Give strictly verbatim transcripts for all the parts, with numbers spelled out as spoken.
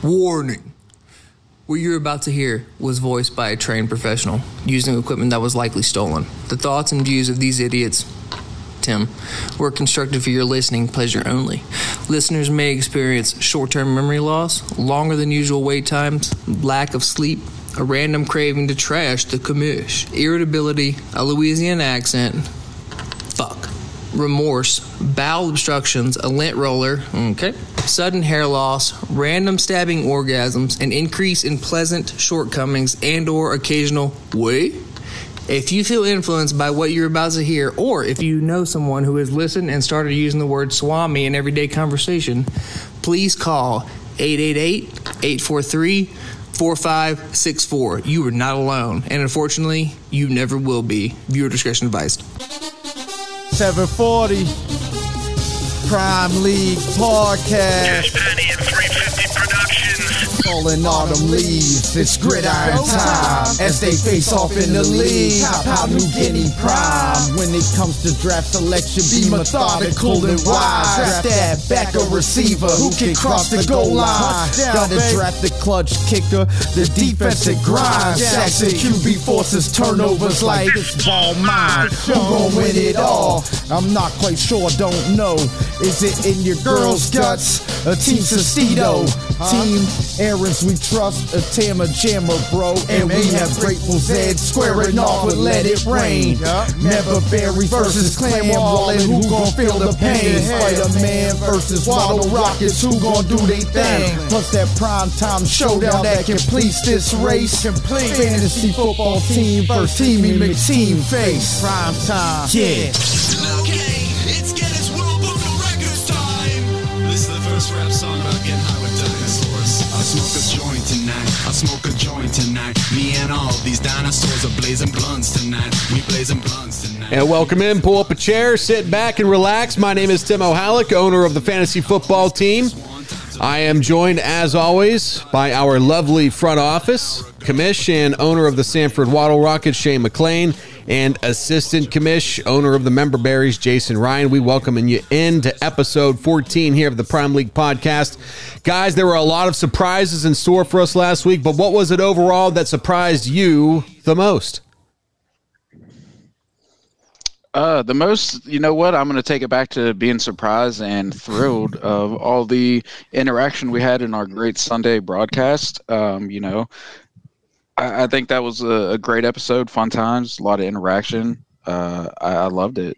Warning. What you're about to hear was voiced by a trained professional using equipment that was likely stolen. The thoughts and views of these idiots, Tim, were constructed for your listening pleasure only. Listeners may experience short-term memory loss, longer than usual wait times, lack of sleep, a random craving to trash the commish, irritability, a Louisiana accent, fuck, remorse, bowel obstructions, a lint roller, okay, sudden hair loss, random stabbing orgasms, an increase in pleasant shortcomings and or occasional wait. If you feel influenced by what you're about to hear, or if you know someone who has listened and started using the word swami in everyday conversation, please call eight eight eight, eight four three, four five six four. You are not alone, and unfortunately, you never will be. Viewer discretion advised. seven forty Prime League Podcast. Cash Patty and three fifty Productions. Falling autumn leaves, it's gridiron time as they face off in the league. How, how New Guinea prime. When it comes to draft selection, be methodical and wise. Draft that back a receiver who can cross the goal line. Gotta draft the clutch kicker, the defensive grind. Sacks and Q B forces turnovers like it's ball mine. Who gon' win it all? I'm not quite sure, don't know. Is it in your girl's guts? A Team Sestito, Team Aaron's we trust, a Tama Jammer, bro. And we have Grateful Zed squaring off with Let It Rain. Member Berry versus Clam Wallin, who gon' feel the pain? Spider-Man versus Waddle Rockets, who gon' do they thing? Plus that primetime showdown that completes this race. Complete fantasy football team versus Teamy McTeam face. Primetime, yeah. Okay, it's Guinness World Book of Records time. This is the first rap song about getting high with dinosaurs. I smoke a joint tonight. I smoke a joint tonight. Me and all these dinosaurs are blazing blunts tonight. We blazing blunts tonight. And welcome in. Pull up a chair, sit back, and relax. My name is Tim O'Halleck, owner of the fantasy football team. I am joined, as always, by our lovely front office, commish and owner of the Sanford Waddle Rockets, Shane McLean, and assistant commish, owner of the Member Berries, Jason Ryan. We welcome you into episode fourteen here of the Prime League Podcast. Guys, there were a lot of surprises in store for us last week, but what was it overall that surprised you the most? Uh, the most, you know what, I'm going to take it back to being surprised and thrilled of all the interaction we had in our great Sunday broadcast. Um, you know, I, I think that was a, a great episode, fun times, a lot of interaction. Uh, I, I loved it.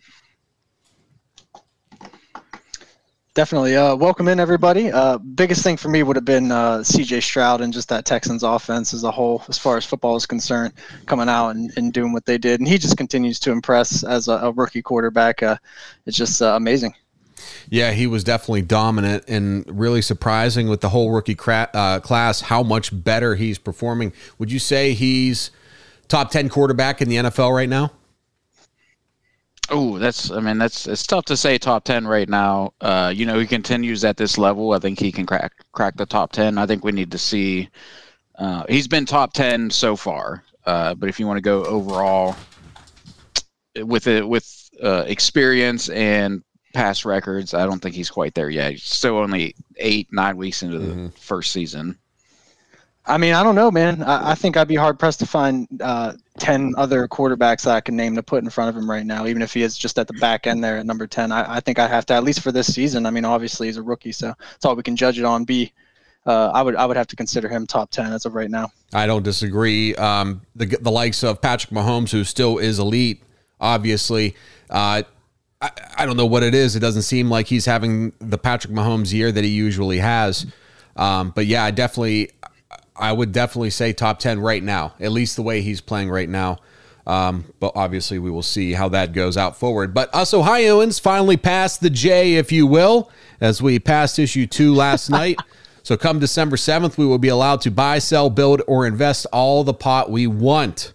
Definitely. Uh, welcome in, everybody. Uh, biggest thing for me would have been uh, C J Stroud and just that Texans offense as a whole, as far as football is concerned, coming out and, and doing what they did. And he just continues to impress as a, a rookie quarterback. Uh, it's just uh, amazing. Yeah, he was definitely dominant and really surprising with the whole rookie cra- uh, class, how much better he's performing. Would you say he's top ten quarterback in the N F L right now? Oh, that's, I mean, that's, it's tough to say top ten right now. Uh, you know, he continues at this level. I think he can crack, crack the top ten. I think we need to see, uh, he's been top ten so far. Uh, but if you want to go overall with it, with, uh, experience and past records, I don't think he's quite there yet. He's still only eight, nine weeks into the mm-hmm. first season. I mean, I don't know, man. I, I think I'd be hard pressed to find uh, ten other quarterbacks that I can name to put in front of him right now, even if he is just at the back end there at number ten. I, I think I have to, at least for this season. I mean, obviously he's a rookie, so that's all we can judge it on. B, uh, I would I would have to consider him top ten as of right now. I don't disagree. Um, the the likes of Patrick Mahomes, who still is elite, obviously. Uh, I, I don't know what it is. It doesn't seem like he's having the Patrick Mahomes year that he usually has. Um, but yeah, I definitely. I would definitely say top ten right now, at least the way he's playing right now. Um, but obviously we will see how that goes out forward. But us Ohioans finally passed the J, if you will, as we passed issue two last night. So come December seventh, we will be allowed to buy, sell, build, or invest all the pot we want.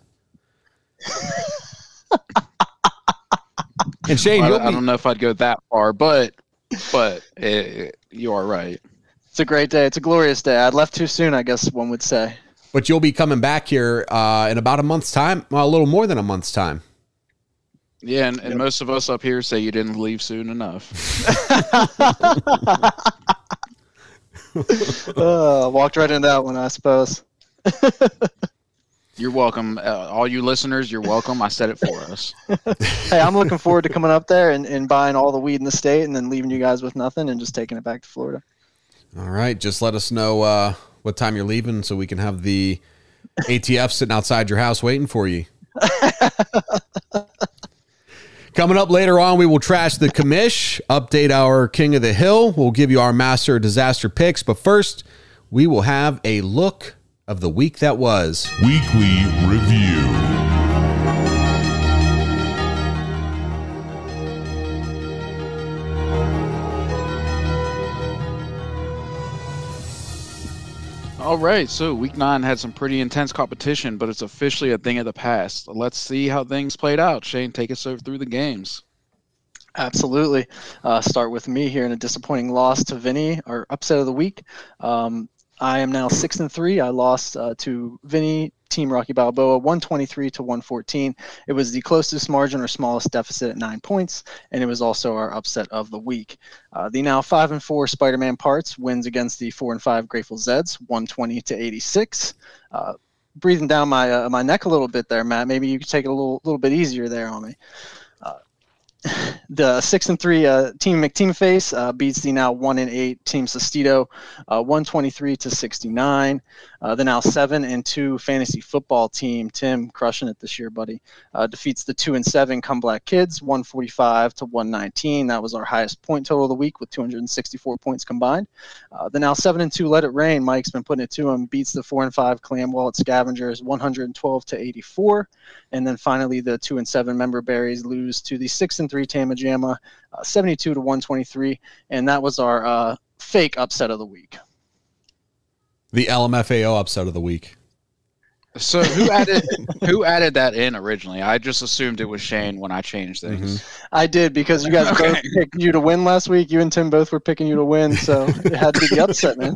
And Shane, well, you'll I, I be- don't know if I'd go that far, but but it, you are right. It's a great day. It's a glorious day. I'd left too soon, I guess one would say. But you'll be coming back here uh, in about a month's time, well, a little more than a month's time. Yeah, and, and yep. most of us up here say you didn't leave soon enough. uh, walked right into that one, I suppose. You're welcome. Uh, all you listeners, you're welcome. I said it for us. Hey, I'm looking forward to coming up there and, and buying all the weed in the state and then leaving you guys with nothing and just taking it back to Florida. All right. Just let us know uh, what time you're leaving so we can have the A T F sitting outside your house waiting for you. Coming up later on, we will trash the commish, update our King of the Hill. We'll give you our Master of Disaster picks. But first, we will have a look of the week that was. Weekly Review. All right, so week nine had some pretty intense competition, but it's officially a thing of the past. Let's see how things played out. Shane, take us through the games. Absolutely. Uh, start with me here in a disappointing loss to Vinny, our upset of the week. Um, I am now six and three. I lost uh, to Vinny, Team Rocky Balboa, one twenty-three to one fourteen. It was the closest margin or smallest deficit at nine points, and it was also our upset of the week. Uh, the now five and four Spider-Man Parts wins against the four and five Grateful Zeds, one twenty to eighty-six. Uh, breathing down my uh, my neck a little bit there, Matt. Maybe you could take it a little little bit easier there on me. Uh, The six and three uh, Team McTeamface uh, beats the now one and eight Team Sestito, uh, one twenty-three to sixty-nine. Uh, the now seven and two Fantasy Football Team, Tim, crushing it this year, buddy, uh, defeats the two and seven Come Black Kids, one forty-five to one nineteen. That was our highest point total of the week with two hundred sixty-four points combined. Uh, the now seven and two Let It Rain, Mike's been putting it to him, beats the four and five Clam Wallet Scavengers, one twelve to eighty-four. And then finally, the two and seven Member Berries lose to the six and three Tama Jamma, uh, seventy-two to one twenty-three, and that was our uh, fake upset of the week. The L M F A O upset of the week. So who added who added that in originally? I just assumed it was Shane when I changed things. Mm-hmm. I did because you guys Okay. both picked you to win last week. You and Tim both were picking you to win, so it had to be the upset, man.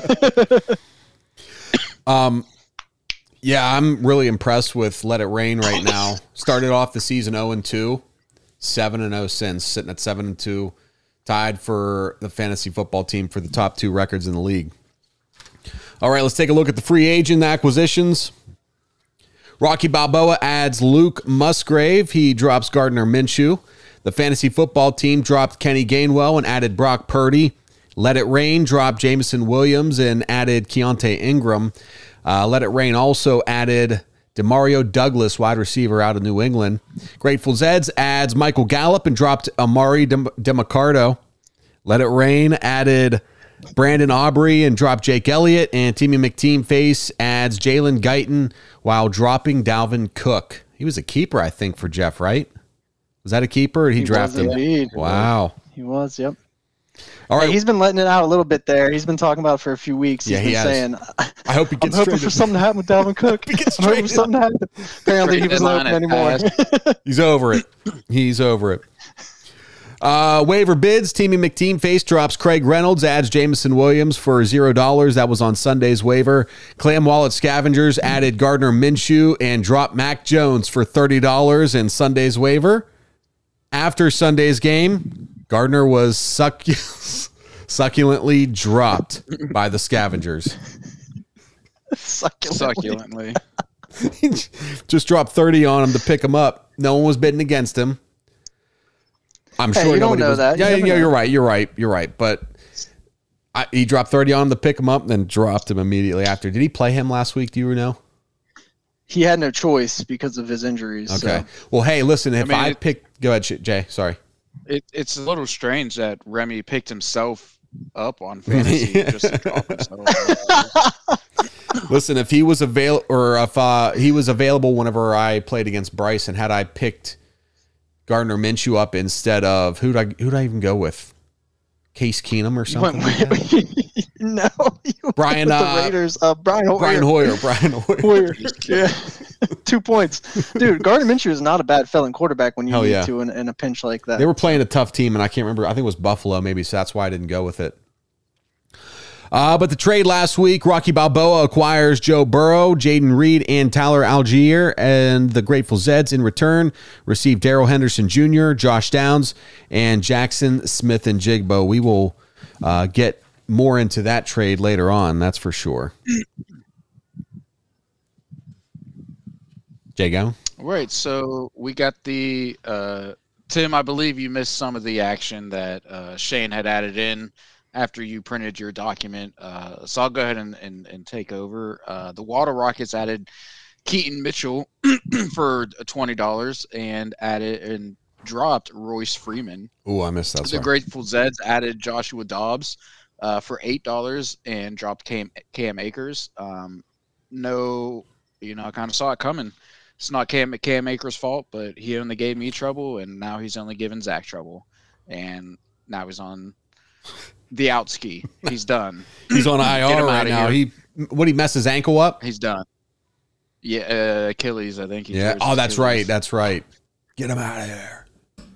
Um, yeah, I'm really impressed with Let It Rain right now. Started off the season oh and two, seven and oh since, sitting at seven and two, tied for the fantasy football team for the top two records in the league. All right, let's take a look at the free agent acquisitions. Rocky Balboa adds Luke Musgrave. He drops Gardner Minshew. The fantasy football team dropped Kenny Gainwell and added Brock Purdy. Let It Rain dropped Jameson Williams and added Keontae Ingram. Uh, Let It Rain also added Demario Douglas, wide receiver out of New England. Grateful Zeds adds Michael Gallup and dropped Amari Dem- Demicardo. Let It Rain added Brandon Aubrey and dropped Jake Elliott. And Teamy McTeamface adds Jalen Guyton while dropping Dalvin Cook. He was a keeper, I think, for Jeff, right? Was that a keeper or did he, He draft was him? indeed. Wow. He was, yep. All right. Hey, he's been letting it out a little bit there. He's been talking about it for a few weeks. He's Yeah, he been has. saying, I hope he I'm gets hoping for traded. something to happen with Dalvin Cook. He gets I'm hoping for traded. something to happen. Apparently, he Trade wasn't deadline open had anymore. He's over it. He's over it. Uh, waiver bids. Teamy McTeamface drops Craig Reynolds, adds Jameson Williams for zero dollars. That was on Sunday's waiver. Clam Wallet Scavengers added Gardner Minshew and dropped Mac Jones for thirty dollars in Sunday's waiver. After Sunday's game, Gardner was suck- succulently dropped by the Scavengers. Succulently. Succulently. Just dropped thirty on him to pick him up. No one was bidding against him. I'm Hey, sure you don't nobody know was. that. You Yeah, never yeah, know. you're right. You're right. You're right. But I, he dropped thirty on him to pick him up, and then dropped him immediately after. Did he play him last week? Do you know? He had no choice because of his injuries. Okay. So. Well, hey, listen. If I, mean, it- pick, go ahead, Jay. Sorry. It, it's a little strange that Remy picked himself up on fantasy just to drop himself. Listen, if he was avail or if uh, he was available whenever I played against Bryce, and had I picked Gardner Minshew up instead of who'd I who'd I even go with? Case Keenum or You went something? Like that? no, you went Brian, with uh, the Raiders. Uh, Brian Hoyer. Brian Hoyer. Brian Hoyer. Hoyer. Yeah, two points, dude. Gardner Minshew is not a bad felon quarterback when you Hell need yeah. to in, in a pinch like that. They were playing a tough team, and I can't remember. I think it was Buffalo, maybe, so that's why I didn't go with it. Uh, but the trade last week, Rocky Balboa acquires Joe Burrow, Jaden Reed, and Tyler Algier, and the Grateful Zeds in return receive Darrell Henderson Junior, Josh Downs, and Jackson Smith and Jigbo. We will uh, get more into that trade later on. That's for sure. Jay, go. Right. So we got the uh, Tim. I believe you missed some of the action that uh, Shane had added in after you printed your document. Uh, so I'll go ahead and, and, and take over. Uh, the Water Rockets added Keaton Mitchell for twenty dollars and added and dropped Royce Freeman. Oh, I missed that. The Sorry. Grateful Zeds added Joshua Dobbs uh, for eight dollars and dropped Cam, Cam Akers. Um, no, you know, I kind of saw it coming. It's not Cam, Cam Akers' fault, but he only gave me trouble, and now he's only giving Zach trouble. And now he's on the out ski. He's done. He's on I R right now. Here. He what he messed his ankle up? He's done. Yeah, uh, Achilles, I think. He Yeah. Oh, that's Achilles. right. That's right. Get him out of there.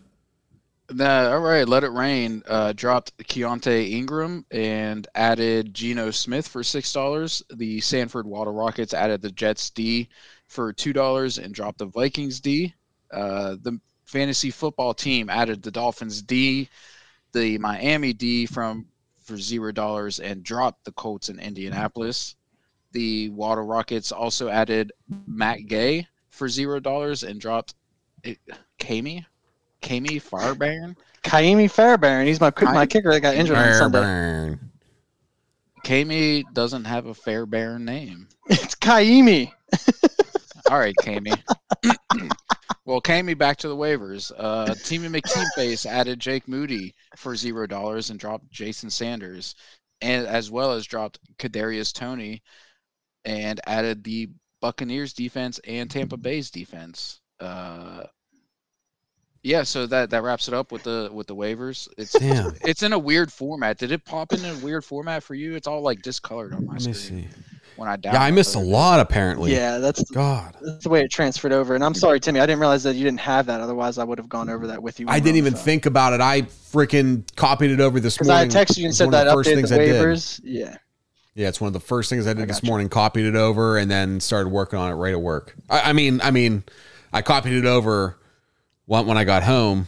Uh, all right, Let It Rain uh, dropped Keontae Ingram and added Geno Smith for six dollars. The Sanford Water Rockets added the Jets D for two dollars and dropped the Vikings D. Uh, the fantasy football team added the Dolphins D, the Miami D from for zero dollars and dropped the Colts in Indianapolis. The Water Rockets also added Matt Gay for zero dollars and dropped it, Kami, Kami Fairbairn. Kaimi Fairbairn. He's my my kicker that got injured on Sunday. Burn. Kami doesn't have a Fairbairn name. It's Kaimi. All right, Kami. Well, Kami, back to the waivers. Uh, Teamy McTeamface added Jake Moody for zero dollars and dropped Jason Sanders, and as well as dropped Kadarius Toney, and added the Buccaneers defense and Tampa Bay's defense. Uh, yeah, so that, that wraps it up with the with the waivers. It's Damn. it's in a weird format. Did it pop in a weird format for you? It's all like discolored on my Let me screen. see. When I Yeah, I missed a downloaded it. lot apparently. Yeah, that's God. that's the way it transferred over. And I'm sorry, Timmy, I didn't realize that you didn't have that. Otherwise, I would have gone over that with you. I didn't even think about it. I freaking copied it over this because I morning. had texted you and It's said one of that the first update things the I did. waivers. Yeah. Yeah, it's one of the first things I did I this gotcha. morning. Copied it over and then started working on it right at work. I, I mean, I mean, I copied it over when, when I got home.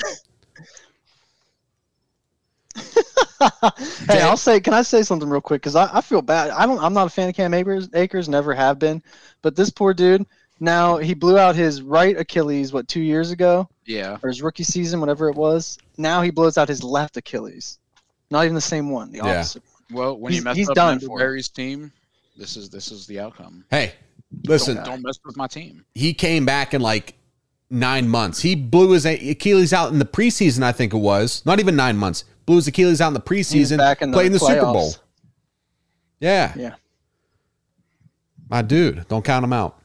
Hey, I'll say, can I say something real quick? Because I, I feel bad. I don't. I'm not a fan of Cam Akers. Akers never have been, but this poor dude. Now he blew out his right Achilles what two years ago, Yeah. or his rookie season, whatever it was. Now he blows out his left Achilles. Not even the same one. The Yeah. opposite. Well, when He's- you mess he's up done Memphis for it. Barry's team, this is this is the outcome. Hey, listen, Don't, don't mess with my team. he came back in like nine months. He blew his Achilles out in the preseason, I think it was. Not even nine months. Blew his Achilles out in the preseason. back in the played in the Super playoffs. Bowl. Yeah. Yeah. My dude, don't count him out.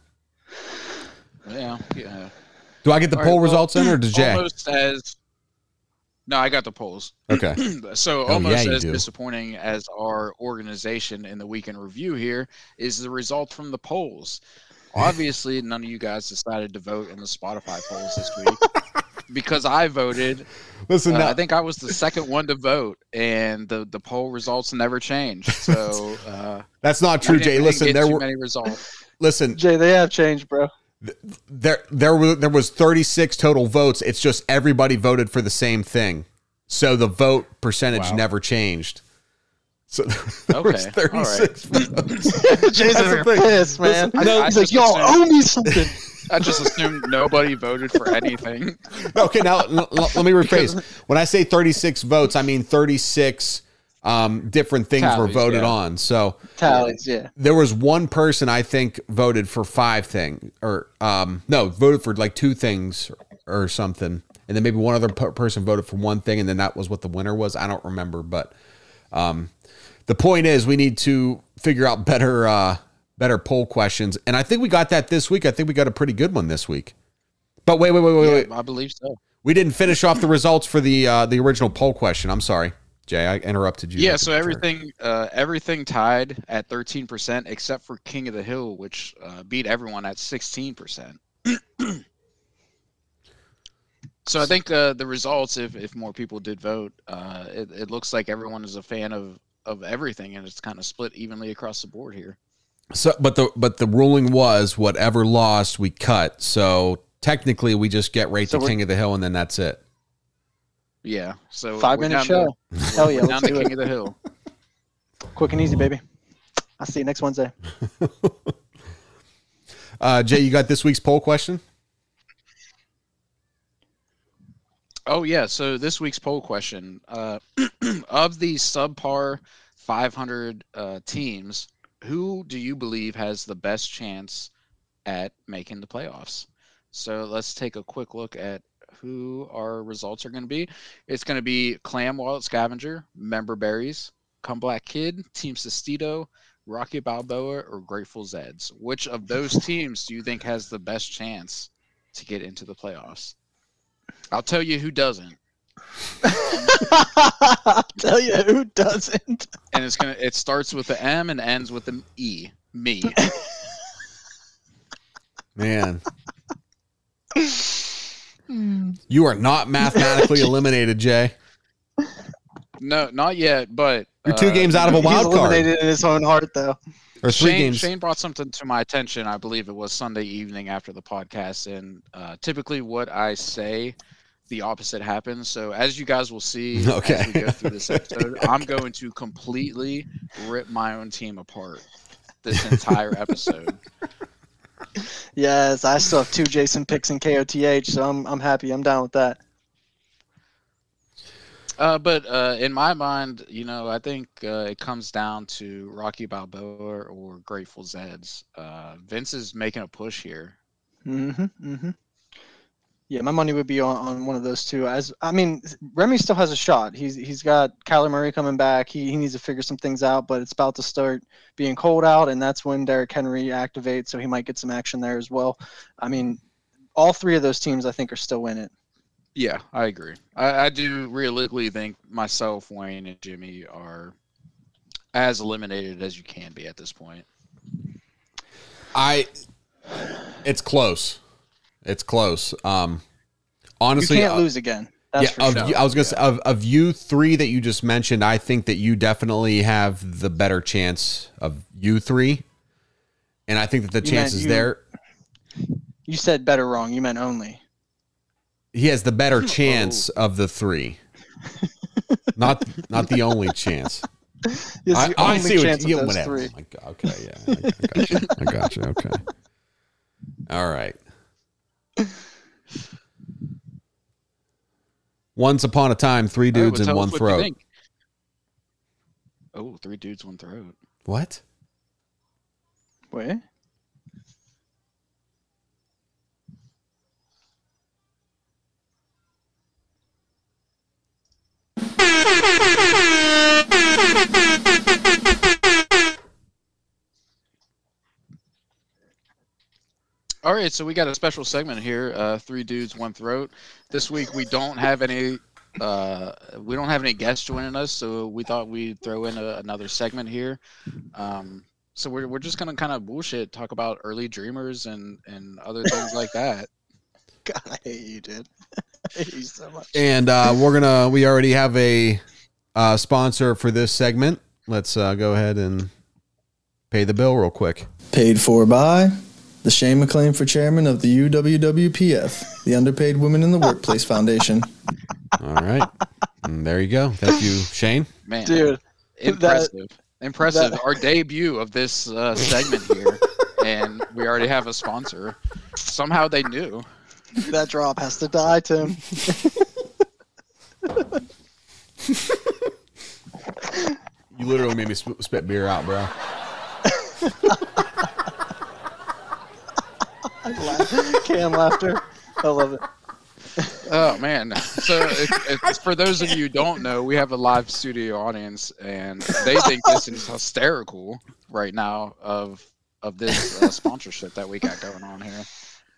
Yeah. Yeah. Do I get the All poll right, well, results in or does Jay? Almost as. No, I got the polls. Okay. So Oh, almost yeah, you as do. disappointing as our organization in the weekend review here is the result from the polls. Obviously, none of you guys decided to vote in the Spotify polls this week because I voted. Listen, Uh, now, I think I was the second one to vote, and the, the poll results never changed. So uh, that's not we true, didn't Jay. really Listen, get there too were many results. listen, Jay, they have changed, bro. there there were there was thirty-six total votes. It's just everybody voted for the same thing. So the vote percentage Wow. never changed. So there was Okay, thirty-six votes. Jay's That's over the thing. pissed, man. I- I He's like, just y'all assumed- owe me something. I just assumed nobody voted for anything. Okay, now l- l- let me rephrase. When I say thirty-six votes, I mean thirty-six um, different things were Tallies, voted yeah. on. So Tallies, yeah. there was one person I think voted for five things, or um, no, voted for like two things or, or something, and then maybe one other per- person voted for one thing, and then that was what the winner was. I don't remember, but um, the point is we need to figure out better uh, better poll questions, and I think we got that this week. I think we got a pretty good one this week. But wait, wait, wait, wait, Yeah, wait. I believe so. We didn't finish off the results for the uh, the original poll question. I'm sorry, Jay. I interrupted you. Yeah, there. so everything uh, everything tied at thirteen percent except for King of the Hill, which uh, beat everyone at sixteen percent. So I think uh, the results, if, if more people did vote, uh, it, it looks like everyone is a fan of, of everything, and it's kind of split evenly across the board here. So, but the but the ruling was whatever lost we cut. So technically, we just get right So to we're- King of the Hill, and then that's it. Yeah, so Five we're minute down show. To, Hell yeah, down let's to do King it. of the Hill. Quick and easy, baby. I'll see you next Wednesday. uh, Jay, you got this week's poll question? Oh yeah, so this week's poll question, uh, of the subpar five hundred uh, teams, who do you believe has the best chance at making the playoffs? So let's take a quick look at who our results are going to be. It's going to be Clam Wallet Scavenger, Member Berries, Come Black Kid, Team Sestito, Rocky Balboa, or Grateful Zeds. Which of those teams do you think has the best chance to get into the playoffs? I'll tell you who doesn't. I'll tell you who doesn't. And it's gonna it starts with the M and ends with an E. Me. Man. You are not mathematically eliminated, Jay. No, not yet, but You're two uh, games out of a He's wild card. eliminated in his own heart, though. Or three Shane, games. Shane brought something to my attention. I believe it was Sunday evening after the podcast, and uh, typically what I say, the opposite happens. So as you guys will see, Okay. as we go through this episode, I'm going to completely rip my own team apart this entire episode. Yes, I still have two Jason picks in K O T H, so I'm I'm happy. I'm down with that. Uh, but uh, in my mind, you know, I think uh, it comes down to Rocky Balboa or Grateful Zeds. Uh, Vince is making a push here. Mm-hmm. Mm-hmm. Yeah, my money would be on, on one of those two. As I mean, Remy still has a shot. He's he's got Kyler Murray coming back. He he needs to figure some things out, but it's about to start being cold out, and that's when Derrick Henry activates, so he might get some action there as well. I mean, all three of those teams I think are still in it. Yeah, I agree. I, I do realistically think myself, Wayne, and Jimmy are as eliminated as you can be at this point. I it's close. It's close. Um honestly, You can't uh, lose again. That's yeah, for of, sure. you- I was gonna say of, of you three that you just mentioned, I think that you definitely have the better chance of you three, and I think that the You meant chances you- there You said better wrong. You meant only. he has the better chance of the three, not not the only chance. It's I, the I only see what chance you of those whatever. three. Oh my God. Okay, yeah, I, I got you. I got you. Okay, all right. Once upon a time, three All right, dudes well, in tell one us what you throat. think. Oh, three dudes, one throat. What? Wait. All right, so we got a special segment here, uh, three dudes, one throat. This week we don't have any, uh, we don't have any guests joining us, so we thought we'd throw in a, another segment here. Um, so we're we're just gonna kind of bullshit, talk about early dreamers and and other things like that. God, I hate you, dude. I hate you so much. And uh, we're gonna. We already have a uh, sponsor for this segment. Let's uh, go ahead and pay the bill real quick. Paid for by the Shane McLean for chairman of the U W W P F, the Underpaid Women in the Workplace Foundation. All right, and there you go. Thank you, Shane. Man, Dude, impressive, impressive. that- Our debut of this uh, segment here, and we already have a sponsor. Somehow they knew. that drop has to die, Tim. You literally made me sp- spit beer out, bro. Cam laughter. I love it. Oh man! So if, if, for those of you who don't know, we have a live studio audience, and they think this is hysterical right now of of this uh, sponsorship that we got going on here.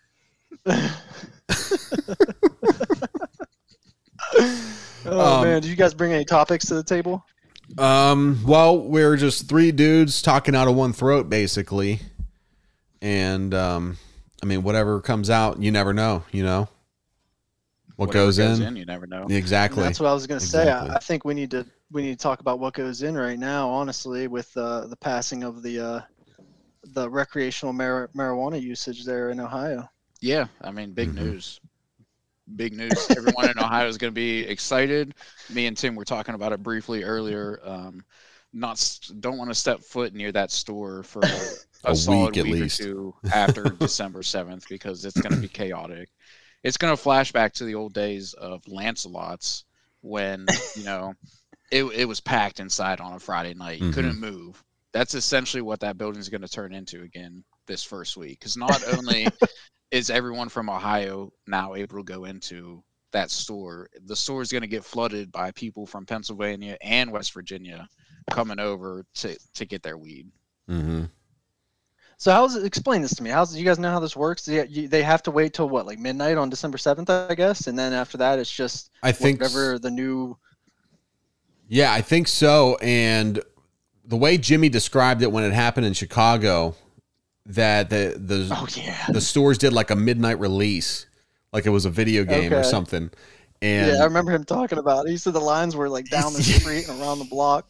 Oh Um, man, did you guys bring any topics to the table? Um. Well, we're just three dudes talking out of one throat, basically, and um. I mean, whatever comes out, you never know. You know what Whatever goes, in. you never know. Exactly. That's what I was gonna say. Exactly. I, I think we need to we need to talk about what goes in right now. Honestly, with uh, the passing of the uh, the recreational mar- marijuana usage there in Ohio. Yeah, I mean, big Mhm. news. Big news. Everyone in Ohio is going to be excited. Me and Tim were talking about it briefly earlier. Um, not don't want to step foot near that store for a, A solid week at week least. or two after December seventh because it's going to be chaotic. It's going to flash back to the old days of Lancelot's when, you know, it it was packed inside on a Friday night. You Mhm. couldn't move. That's essentially what that building is going to turn into again this first week. Because not only is everyone from Ohio now able to go into that store, the store is going to get flooded by people from Pennsylvania and West Virginia coming over to, to get their weed. Mm-hmm. So how's it? Explain this to me. How's do you guys know how this works? Do you, you, they have to wait till what, like midnight on December seventh, I guess, and then after that, it's just I think whatever the new. Yeah, I think so. And the way Jimmy described it when it happened in Chicago, that the the Oh yeah. the stores did like a midnight release, like it was a video game or Okay. something. And Yeah, I remember him talking about it. He said the lines were like down the street and around the block.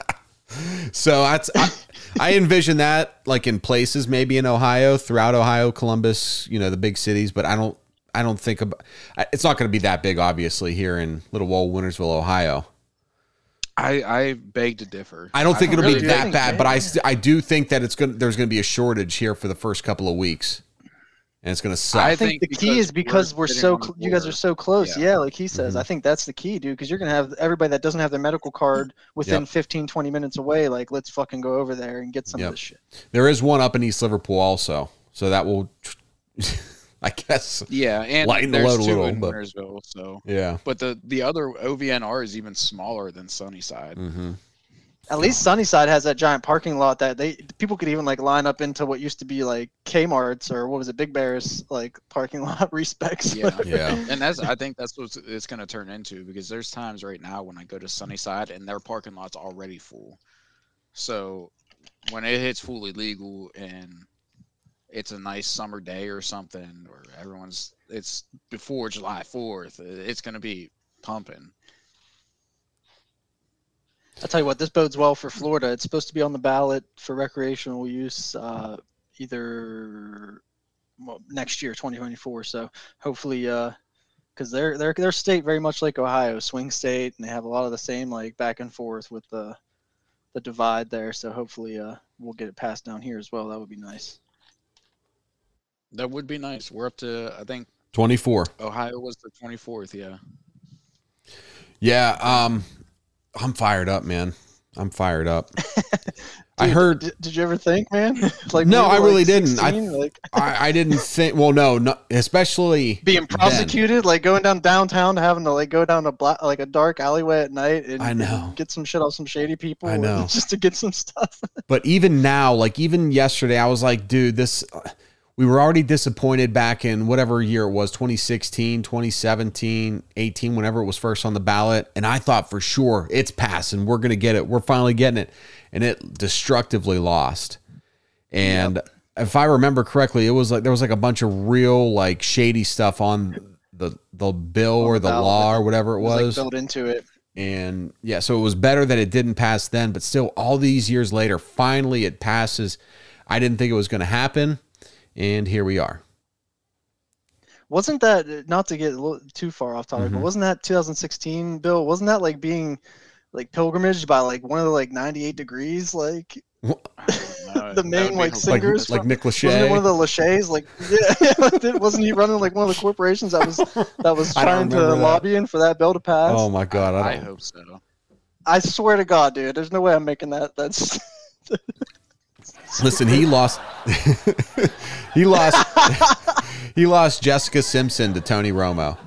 so that's I, I envision that like in places maybe in Ohio, throughout Ohio, Columbus, you know, the big cities. But I don't I don't think about it's not going to be that big, obviously, here in Little Wall, Wintersville, Ohio. I, I beg to differ. I don't think it'll really be do that think bad, they- but I st- I do think that it's going to there's going to be a shortage here for the first couple of weeks, and it's going to suck. I I think, think the key is because we're, sitting so on the cl- you guys border. are so close. Yeah. Yeah, like he says. Mhm. I think that's the key, dude, because you're going to have everybody that doesn't have their medical card within Yep. fifteen, twenty minutes away. Like, let's fucking go over there and get some Yep. of this shit. There is one up in East Liverpool also, so that will, I guess, Yeah, and Lighten the there's load a two little, in but- Wintersville. So, yeah. but the the other O V N R is even smaller than Sunnyside. Mm-hmm. At least Sunnyside has that giant parking lot that they people could even like line up into what used to be like Kmart's or what was it, Big Bear's like parking lot respecs. Yeah. Yeah. And that's I think that's what it's going to turn into because there's times right now when I go to Sunnyside and their parking lot's already full. So when it hits fully legal and it's a nice summer day or something, or everyone's it's before July fourth, it's going to be pumping. I'll tell you what, this bodes well for Florida. It's supposed to be on the ballot for recreational use uh, either well, next year, twenty twenty-four. So hopefully, because they're they're they're state very much like Ohio, swing state, and they have a lot of the same like back and forth with the the divide there. So hopefully, uh, we'll get it passed down here as well. That would be nice. That would be nice. We're up to I think twenty-four. Ohio was the twenty-fourth. Yeah. Yeah. Um, I'm fired up, man. I'm fired up. I Dude, heard. Did, did you ever think, man? like No, we were, I really like, didn't. I- sixteen, like I, I didn't think. Well, no, no, especially being then. prosecuted, like going down downtown, having to like go down a black, like a dark alleyway at night, and, I know. and get some shit off some shady people. I know. and just to get some stuff. But even now, like even yesterday, I was like, dude, this. We were already disappointed back in whatever year it was, twenty sixteen, twenty seventeen, eighteen, whenever it was first on the ballot. And I thought for sure it's passing. We're going to get it. We're finally getting it. And it destructively lost. And if I remember correctly, it was like there was like a bunch of real like shady stuff on the the bill or the ballot. law or whatever it It was, was. like, built into it. And yeah, so it was better that it didn't pass then, but still all these years later, finally it passes. I didn't think it was going to happen. And here we are. Wasn't that, not to get a little too far off topic, Mhm. but wasn't that twenty sixteen bill? Wasn't that like being like pilgrimaged by like one of the like ninety-eight degrees, like No, the that main would be like hilarious. Like, singers? like from- Nick Wasn't it one of Lachey. the Lachey's? Like, yeah, wasn't he running like one of the corporations that was that was I don't trying to remember that. lobbying for that bill to pass? Oh my God. I I don't, hope so. I swear to God, dude, there's no way I'm making that. That's listen, he lost. he lost. he lost Jessica Simpson to Tony Romo.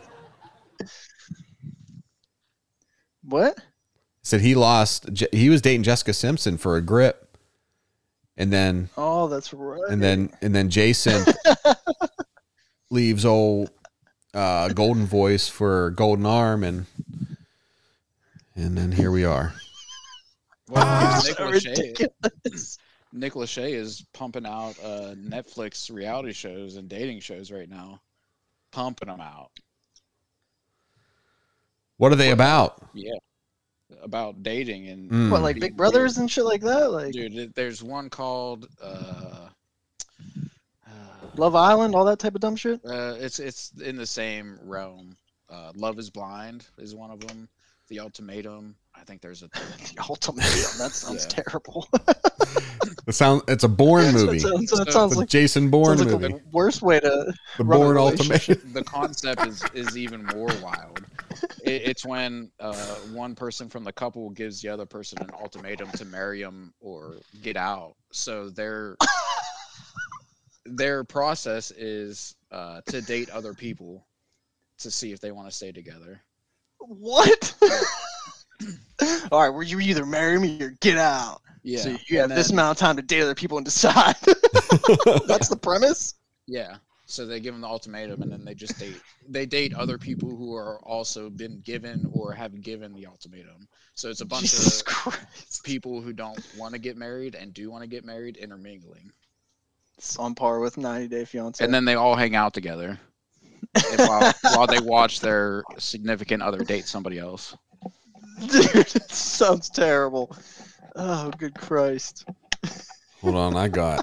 what? Said he lost. Je- He was dating Jessica Simpson for a grip, and then Oh, that's right. and then and then Jason leaves old uh, Golden Voice for Golden Arm, and and then here we are. Well, Nick So Lachey, ridiculous. Nick Lachey is pumping out uh, Netflix reality shows and dating shows right now, pumping them out. What are they about? Yeah, about dating and Mm. What, like Big Brothers and shit like that? Like dude. it- There's one called uh, uh, Love Island, all that type of dumb shit? uh, it's it's in the same realm. Uh, Love is Blind is one of them. The Ultimatum. I think there's a the ultimatum. That sounds Yeah. terrible. It sound, it's a Bourne movie. That sounds, that So- sounds The like Jason Bourne sounds like movie. the worst way to The run a Bourne relationship. Ultimatum. the concept is is even more wild. It, it's when uh, one person from the couple gives the other person an ultimatum to marry him or get out. So their their process is uh, to date other people to see if they want to stay together. What? All right, well, you either marry me or get out. Yeah, So you have and this then- amount of time to date other people and decide. That's the premise. Yeah. So they give them the ultimatum, and then they just date. They date other people who are also been given or have given the ultimatum. So it's a bunch Jesus of Christ. people who don't want to get married and do want to get married intermingling, It's on par with ninety Day Fiance. and then they all hang out together and while while they watch their significant other date somebody else. Dude, it sounds terrible. Oh, good Christ. Hold on, I got.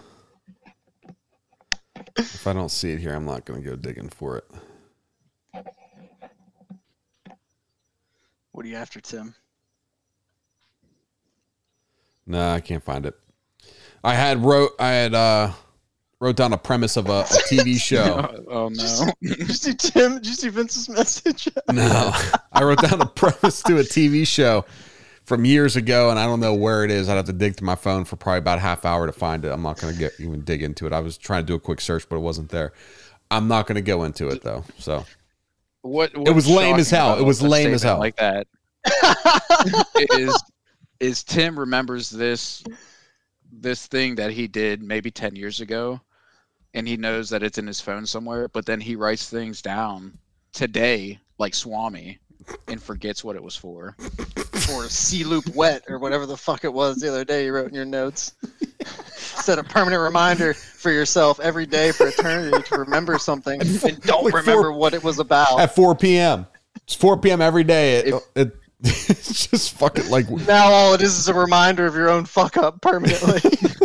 If I don't see it here, I'm not going to go digging for it. What are you after, Tim? Nah, I can't find it. I had wrote I had uh wrote down a premise of a, a T V show. Oh no! Did you see Tim? Did you see Vince's message? No, I wrote down a premise to a T V show from years ago, and I don't know where it is. I'd have to dig through my phone for probably about a half hour to find it. I'm not going to get even dig into it. I was trying to do a quick search, but it wasn't there. I'm not going to go into it though. So What, It was what's lame as shocking hell. about It was a lame as statement hell. Like that is is Tim remembers this this thing that he did maybe ten years ago, and he knows that it's in his phone somewhere, but then he writes things down today like Swami and forgets what it was for. Or C loop wet or whatever the fuck it was the other day you wrote in your notes. Set a permanent reminder for yourself every day for eternity to remember something and don't Like remember four- what it was about. at four p.m. It's four p.m. every day. It, it it's just fucking like Now all it is is a reminder of your own fuck up permanently.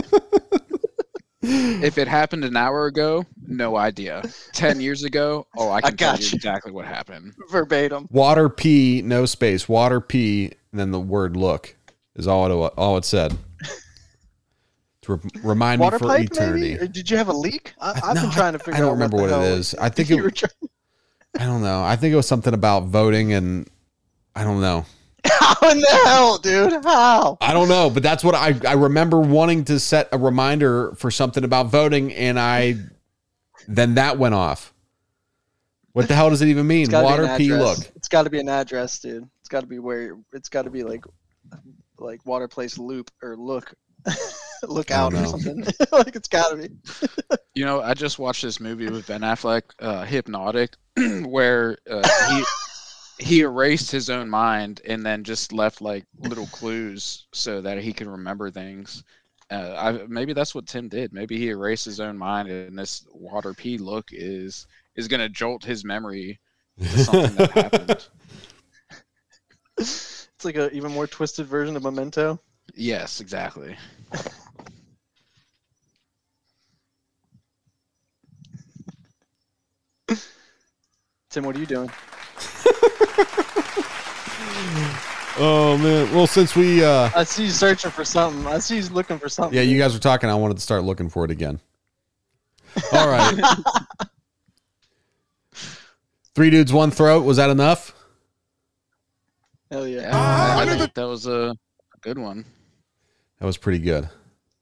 If it happened an hour ago, no idea. Ten years ago, oh, I can tell got you you. exactly what happened. Verbatim. water P, no space, water P, and then the word look is all it all it said. To re- remind Water me for pipe, eternity. maybe? Or did you have a leak? I, I've No, been trying to figure out. I don't remember the what, it hell is. I think you it, were trying. I don't know. I think it was something about voting, and I don't know. How in the hell, dude? How? I don't know, but that's what I I remember wanting to set a reminder for something about voting, and I then that went off. What the hell does it even mean? It's gotta be Water an P, address. look. It's got to be an address, dude. It's got to be where. It's got to be like, like water place loop or look, look I out don't or know. something. Like it's got to be. You know, I just watched this movie with Ben Affleck, uh, Hypnotic, where uh, he he erased his own mind and then just left like little clues so that he could remember things. Uh, I, maybe that's what Tim did. Maybe he erased his own mind, and this water P look is is going to jolt his memory to something that happened. It's like a even more twisted version of Memento. Yes, exactly. Tim, what are you doing? Oh man. Well, since we uh I see you searching for something. I see you looking for something. yeah, you guys were talking, I wanted to start looking for it again. All right. Three dudes, one throat. Was that enough? Hell yeah. Yeah, I, I think that was a good one. That was pretty good.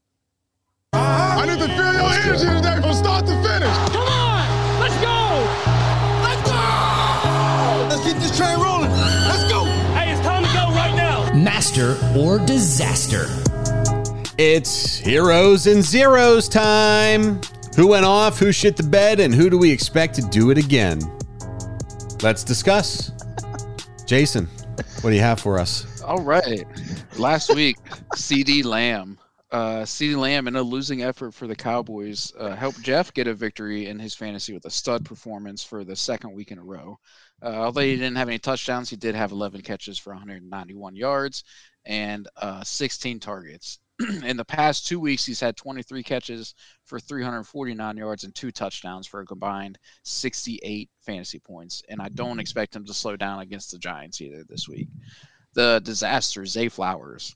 I need to feel your energy today from start to finish. Come on! Let's go! Let's go! Let's keep this train rolling. Let's go. Hey, it's time to go right now! Master or disaster. It's heroes and zeros time. Who went off, who shit the bed, and who do we expect to do it again? Let's discuss. Jason, what do you have for us? All right. Last week, C D Lamb. Uh, C D Lamb, in a losing effort for the Cowboys, uh, helped Jeff get a victory in his fantasy with a stud performance for the second week in a row. Uh, although he didn't have any touchdowns, he did have eleven catches for one hundred ninety-one yards and uh, sixteen targets. In the past two weeks, he's had twenty-three catches for three hundred forty-nine yards and two touchdowns for a combined sixty-eight fantasy points. And I don't expect him to slow down against the Giants either this week. the disaster, Zay Flowers.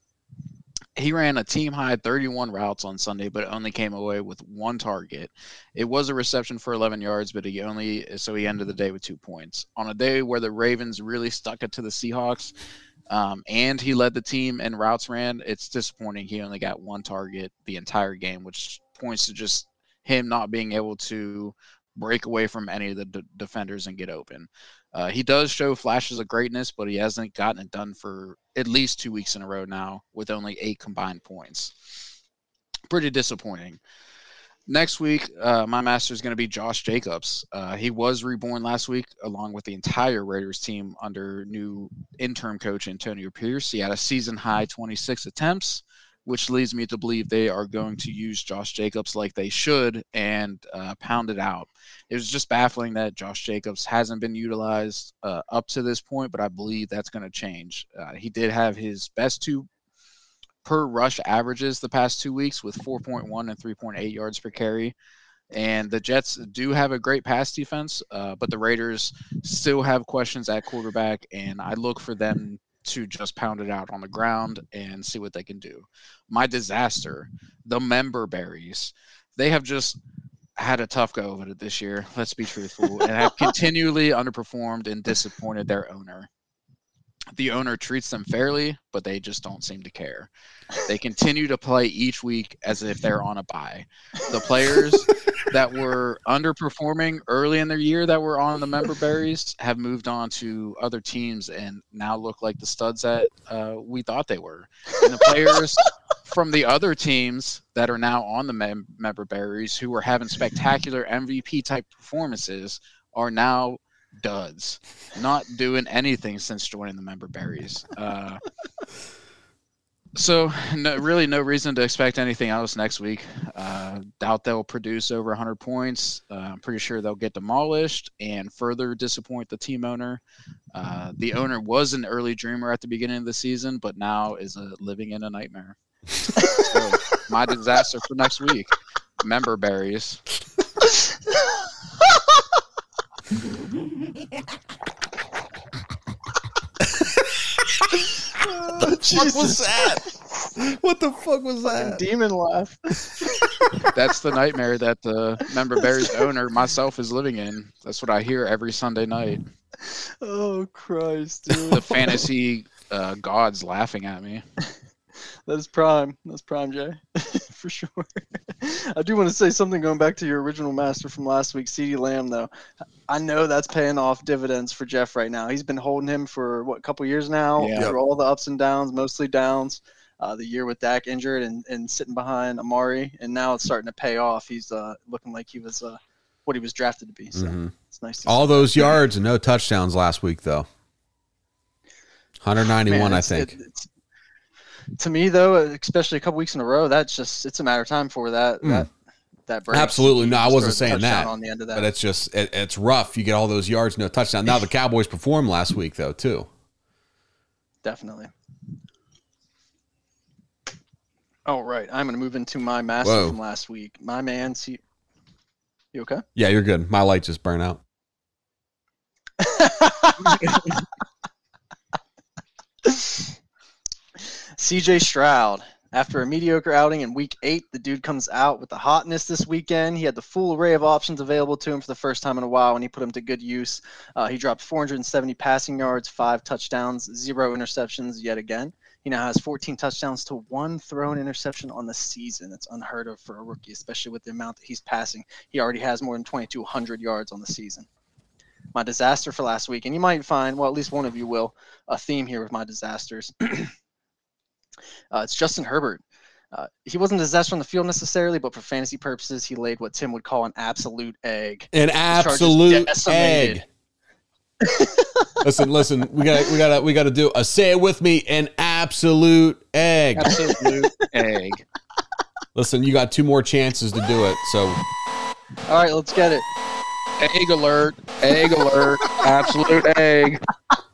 He ran a team-high thirty-one routes on Sunday, but only came away with one target. It was a reception for eleven yards, but he only so he ended the day with two points. On a day where the Ravens really stuck it to the Seahawks, um, and he led the team in routes ran, it's disappointing he only got one target the entire game, which points to just him not being able to break away from any of the d- defenders and get open. Uh, he does show flashes of greatness, but he hasn't gotten it done for at least two weeks in a row now with only eight combined points. Pretty disappointing. Next week, uh, my master is going to be Josh Jacobs. Uh, he was reborn last week along with the entire Raiders team under new interim coach Antonio Pierce. He had a season-high twenty-six attempts, which leads me to believe they are going to use Josh Jacobs like they should and uh, pound it out. It was just baffling that Josh Jacobs hasn't been utilized uh, up to this point, but I believe that's going to change. Uh, he did have his best two per rush averages the past two weeks with four point one and three point eight yards per carry. And the Jets do have a great pass defense, uh, but the Raiders still have questions at quarterback, and I look for them to just pound it out on the ground and see what they can do. My disaster, the member berries. They have just had a tough go of it this year, let's be truthful, and have continually underperformed and disappointed their owner. The owner treats them fairly, but they just don't seem to care. They continue to play each week as if they're on a bye. The players that were underperforming early in their year that were on the member berries have moved on to other teams and now look like the studs that uh, we thought they were. And the players from the other teams that are now on the mem- member berries who were having spectacular M V P type performances are now duds, not doing anything since joining the member berries. Uh, so no, really no reason to expect anything else next week. Uh, doubt they'll produce over one hundred points. Uh, I'm pretty sure they'll get demolished and further disappoint the team owner. Uh, the owner was an early dreamer at the beginning of the season, but now is a, living in a nightmare. So, my disaster for next week, member berries. What the fuck was that? What the fuck was that? Demon laugh. That's the nightmare that the member berries owner, myself, is living in. That's what I hear every Sunday night. Oh Christ, dude. The fantasy uh, gods laughing at me. That's prime. That's prime, Jay. For sure. I do want to say something going back to your original master from last week, CeeDee Lamb, though. I know that's paying off dividends for Jeff right now. He's been holding him for, what, a couple years now, Yeah. through all the ups and downs, mostly downs. Uh, the year with Dak injured and, and sitting behind Amari, and now it's starting to pay off. He's uh, looking like he was uh, what he was drafted to be. So Mm-hmm. it's nice to All see. those yards and no touchdowns last week, though. one ninety-one, Man, I it's- think. it- it's- to me, though, especially a couple weeks in a row, that's just it's a matter of time for that Mm. that that breaks. Absolutely. No, I Just wasn't throw a saying touchdown that. on the end of that. But it's just, it, it's rough. You get all those yards, no touchdown. Now the Cowboys performed last week, though, too. Definitely. All right, I'm going to move into my master Whoa. from last week. My man, see, you okay? Yeah, you're good. My light just burned out. C J Stroud. After a mediocre outing in week eight, the dude comes out with the hotness this weekend. He had the full array of options available to him for the first time in a while, and he put them to good use. Uh, he dropped four hundred seventy passing yards, five touchdowns, zero interceptions yet again. He now has fourteen touchdowns to one thrown interception on the season. That's unheard of for a rookie, especially with the amount that he's passing. He already has more than twenty-two hundred yards on the season. My disaster for last week, and you might find, well, at least one of you will, a theme here with my disasters. Uh, it's Justin Herbert. Uh, he wasn't a disaster on the field necessarily, but for fantasy purposes, he laid what Tim would call an absolute egg. An His charges absolute decimated. egg. listen, listen. We got, we got, we got to do a. Say it with me. An absolute egg. Absolute egg. Listen, you got two more chances to do it. So, All right, let's get it. Egg alert. Egg alert. Absolute egg.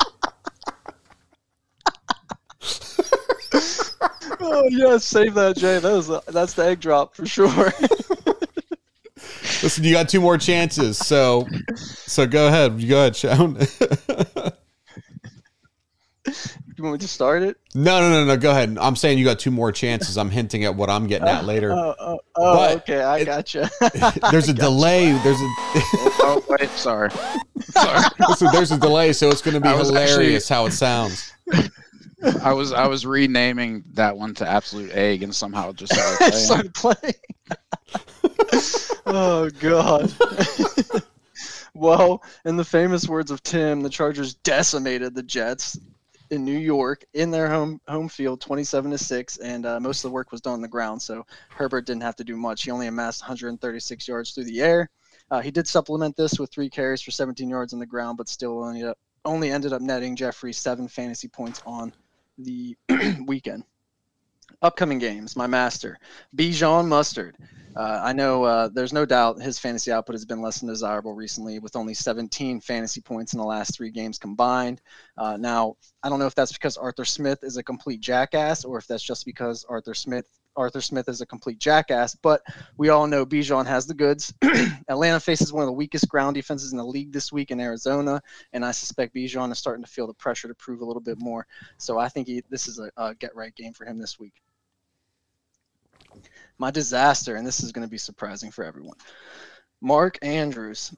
Oh yeah, save that, Jay. That was a, that's the egg drop for sure. listen, you got two more chances. So, so go ahead. You go ahead, Sean. You want me to start it? No, no, no, no. Go ahead. I'm saying you got two more chances. I'm hinting at what I'm getting at later. Oh, oh, oh But okay. I it- gotcha. There's a delay. There's a Oh wait, sorry. Sorry. listen, there's a delay, so it's going to be I was hilarious how it sounds. I was I was renaming that one to Absolute Egg, and somehow it just started I playing. started playing. Oh God. Well, in the famous words of Tim, the Chargers decimated the Jets in New York in their home home field, twenty-seven to six, and uh, most of the work was done on the ground. So Herbert didn't have to do much. He only amassed one hundred thirty-six yards through the air. Uh, he did supplement this with three carries for seventeen yards on the ground, but still only uh, only ended up netting Jeffrey seven fantasy points on the weekend. Upcoming games, my master, Bijan Mustard. Uh, I know uh, there's no doubt his fantasy output has been less than desirable recently, with only seventeen fantasy points in the last three games combined. Uh, now, I don't know if that's because Arthur Smith is a complete jackass, or if that's just because Arthur Smith Arthur Smith is a complete jackass. But we all know Bijan has the goods. Atlanta faces one of the weakest ground defenses in the league this week in Arizona, and I suspect Bijan is starting to feel the pressure to prove a little bit more. So I think he, this is a, a get-right game for him this week. My disaster, and this is going to be surprising for everyone. Mark Andrews.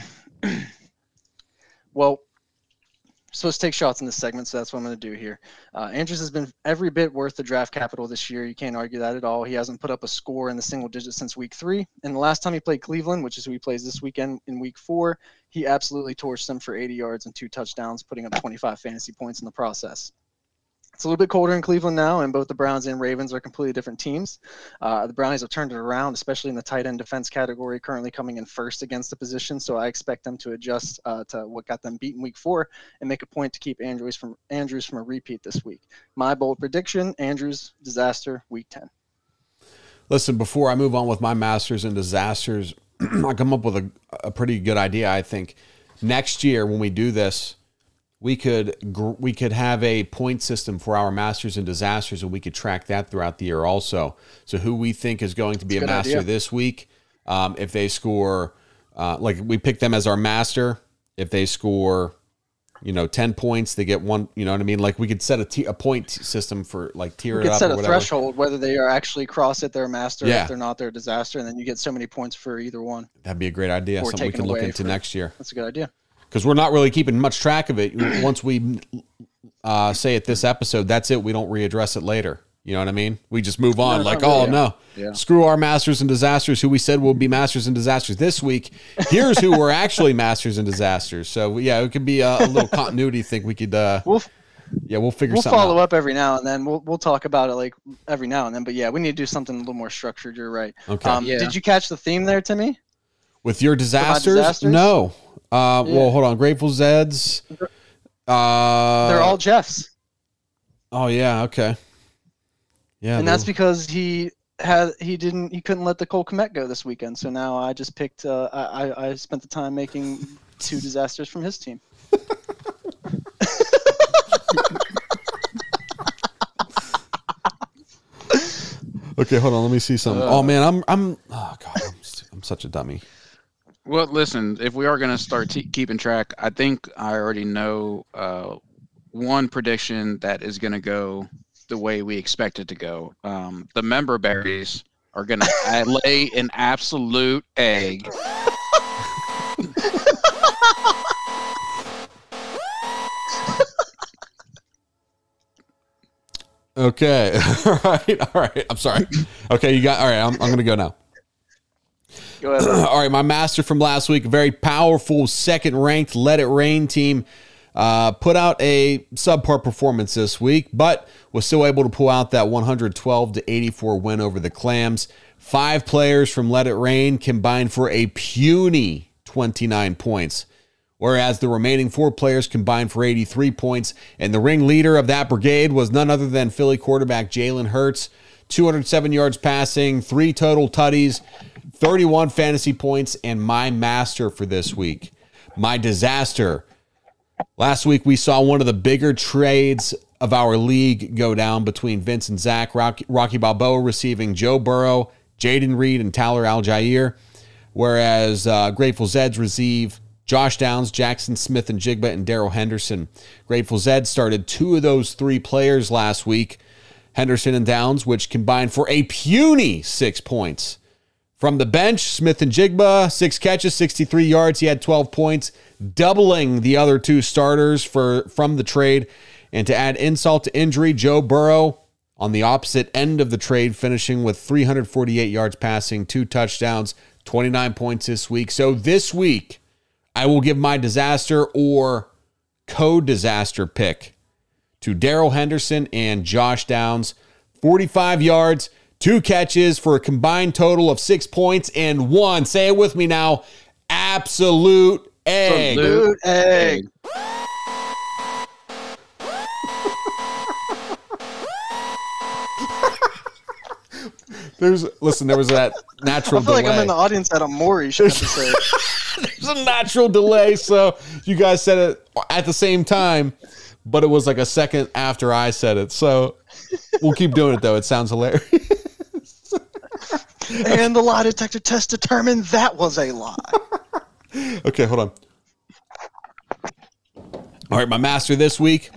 Well, I'm supposed to take shots in this segment, so that's what I'm going to do here. Uh, Andrews has been every bit worth the draft capital this year. You can't argue that at all. He hasn't put up a score in the single digits since week three. And the last time he played Cleveland, which is who he plays this weekend in week four, he absolutely torched them for eighty yards and two touchdowns, putting up twenty-five fantasy points in the process. It's a little bit colder in Cleveland now, and both the Browns and Ravens are completely different teams. Uh, the Brownies have turned it around, especially in the tight end defense category, currently coming in first against the position. So I expect them to adjust uh, to what got them beat in week four and make a point to keep Andrews from Andrews from a repeat this week. My bold prediction, Andrews disaster week ten. Listen, before I move on with my masters and disasters, I come up with a, a pretty good idea. I think next year when we do this, we could we could have a point system for our masters and disasters, and we could track that throughout the year also. So who we think is going to be a, a master idea. This week, um, if they score, uh, like we pick them as our master. If they score, you know, ten points, they get one. You know what I mean? Like we could set a, t- a point system for like tier we it could up. set or a whatever. threshold whether they are actually cross it their master, Yeah. if they're not their disaster, and then you get so many points for either one. That'd be a great idea. Or Something we taken can look away into for- next year. That's a good idea. Because we're not really keeping much track of it. Once we uh, say it this episode, that's it. We don't readdress it later. You know what I mean? We just move on. No, like, not really. oh, no. Yeah. Screw our masters and disasters who we said will be masters and disasters this week. Here's who were actually masters and disasters. So, yeah, it could be a, a little continuity thing we could uh, We'll yeah, we'll figure we'll something follow out. up every now and then. We'll we'll talk about it like every now and then. But yeah, we need to do something a little more structured. You're right. Okay. Um, Yeah. Did you catch the theme there, Timmy? With your disasters? disasters? No. Uh, Yeah. Well, hold on. Grateful Zeds. Uh, They're all Jeff's, Oh, yeah. Okay. Yeah. and that's they're- because he had he didn't he couldn't let the Cole Kmet go this weekend. So now I just picked. Uh, I I- I spent the time making two disasters from his team. Okay, hold on. Let me see something. Uh, oh, man. I'm, I'm, oh, God. I'm, I'm such a dummy. Well, listen, if we are going to start t- keeping track, I think I already know uh, one prediction that is going to go the way we expect it to go. Um, the member berries are going to lay an absolute egg. Okay. All right. All right. I'm sorry. Okay. You got, all right. I'm, I'm going to go now. Go ahead. All right. My master from last week, a very powerful second ranked Let It Rain team, uh, put out a subpar performance this week, but was still able to pull out that one twelve to eighty-four win over the Clams. Five players from Let It Rain combined for a puny twenty-nine points, whereas the remaining four players combined for eighty-three points, and the ringleader of that brigade was none other than Philly quarterback Jalen Hurts, two hundred seven yards passing, three total tutties, thirty-one fantasy points, and my master for this week. My disaster. Last week, we saw one of the bigger trades of our league go down between Vince and Zach. Rocky, Rocky Balboa receiving Joe Burrow, Jaden Reed, and Tyler Algier, whereas uh, Grateful Zeds receive Josh Downs, Jackson Smith and Jigba, and Darrell Henderson. Grateful Zed started two of those three players last week, Henderson and Downs, which combined for a puny six points. From the bench, Smith and Jigba, six catches, sixty-three yards. He had twelve points, doubling the other two starters for from the trade. And to add insult to injury, Joe Burrow on the opposite end of the trade, finishing with three hundred forty-eight yards passing, two touchdowns, twenty-nine points this week. So this week, I will give my disaster or co-disaster pick to Darrell Henderson and Josh Downs. forty-five yards, two catches for a combined total of six points and one, say it with me now, absolute egg. Absolute egg. There's listen, there was that natural I feel delay. like I'm in the audience at a Maury show. Say. There's a natural delay, so you guys said it at the same time, but it was like a second after I said it. So we'll keep doing it though. It sounds hilarious. And the lie detector test determined that was a lie. Okay, hold on. All right, my master this week.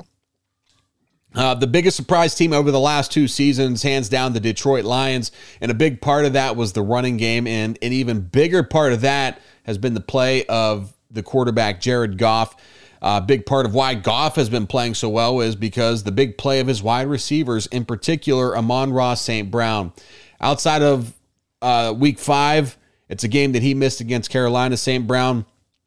Uh, the biggest surprise team over the last two seasons, hands down, the Detroit Lions. And a big part of that was the running game. And an even bigger part of that has been the play of the quarterback, Jared Goff. A uh, big part of why Goff has been playing so well is because the big play of his wide receivers, in particular, Amon-Ra Saint Brown. Outside of uh, week five, it's a game that he missed against Carolina. Saint Brown,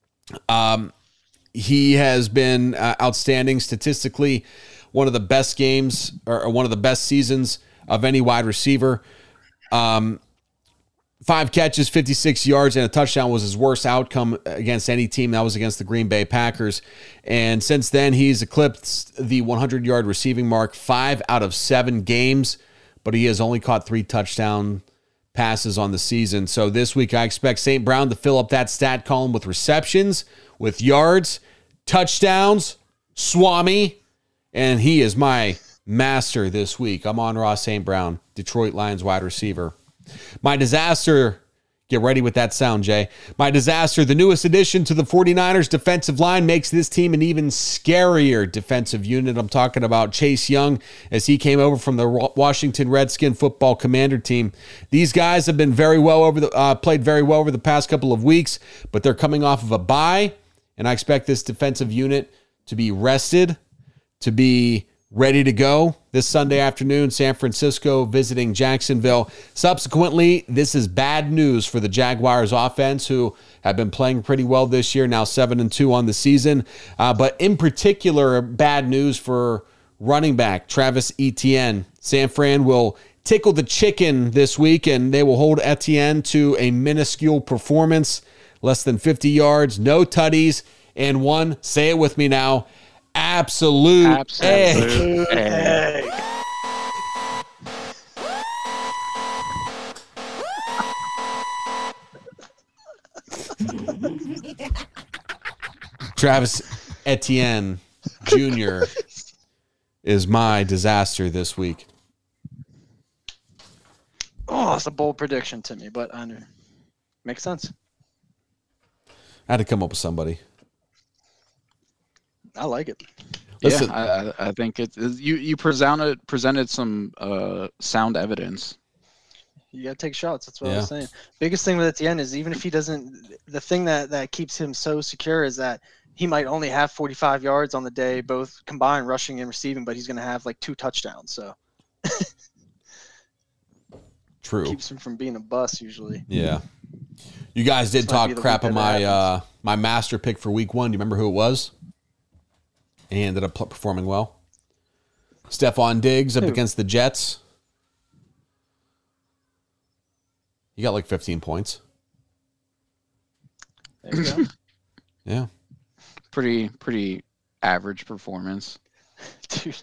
um, he has been uh, outstanding statistically. One of the best games or one of the best seasons of any wide receiver. Um, five catches, fifty-six yards, and a touchdown was his worst outcome against any team. That was against the Green Bay Packers. And since then, he's eclipsed the hundred-yard receiving mark five out of seven games, but he has only caught three touchdown passes on the season. So this week, I expect Saint Brown to fill up that stat column with receptions, with yards, touchdowns, Swami, and he is my master this week. Amon-Ra Saint Brown, Detroit Lions wide receiver. My disaster, get ready with that sound, Jay. My disaster, the newest addition to the 49ers defensive line, makes this team an even scarier defensive unit. I'm talking about Chase Young as he came over from the Washington Redskin football commander team. These guys have been very well over the, uh, played very well over the past couple of weeks, but they're coming off of a bye, and I expect this defensive unit to be rested, to be ready to go this Sunday afternoon. San Francisco visiting Jacksonville. Subsequently, this is bad news for the Jaguars offense, who have been playing pretty well this year, now seven and two on the season. Uh, but in particular, bad news for running back Travis Etienne. San Fran will tickle the chicken this week, and they will hold Etienne to a minuscule performance, less than fifty yards, no tutties, and one, say it with me now, Absolute, Absolute egg. egg. Travis Etienne Junior is my disaster this week. Oh, it's a bold prediction to me, but I know. Makes sense. I had to come up with somebody. I like it. Listen. Yeah, I, I think it. You you presented presented some uh, sound evidence. You gotta take shots. That's what yeah. I was saying. Biggest thing with Etienne is even if he doesn't, the thing that that keeps him so secure is that he might only have forty-five yards on the day, both combined rushing and receiving, but he's gonna have like two touchdowns. So true. Keeps him from being a bust usually. Yeah. You guys did talk crap on my uh, my master pick for week one. Do you remember who it was? He ended up performing well. Stephon Diggs up Who? against the Jets. He got like fifteen points. There you go. Yeah. Pretty, pretty average performance. Dude.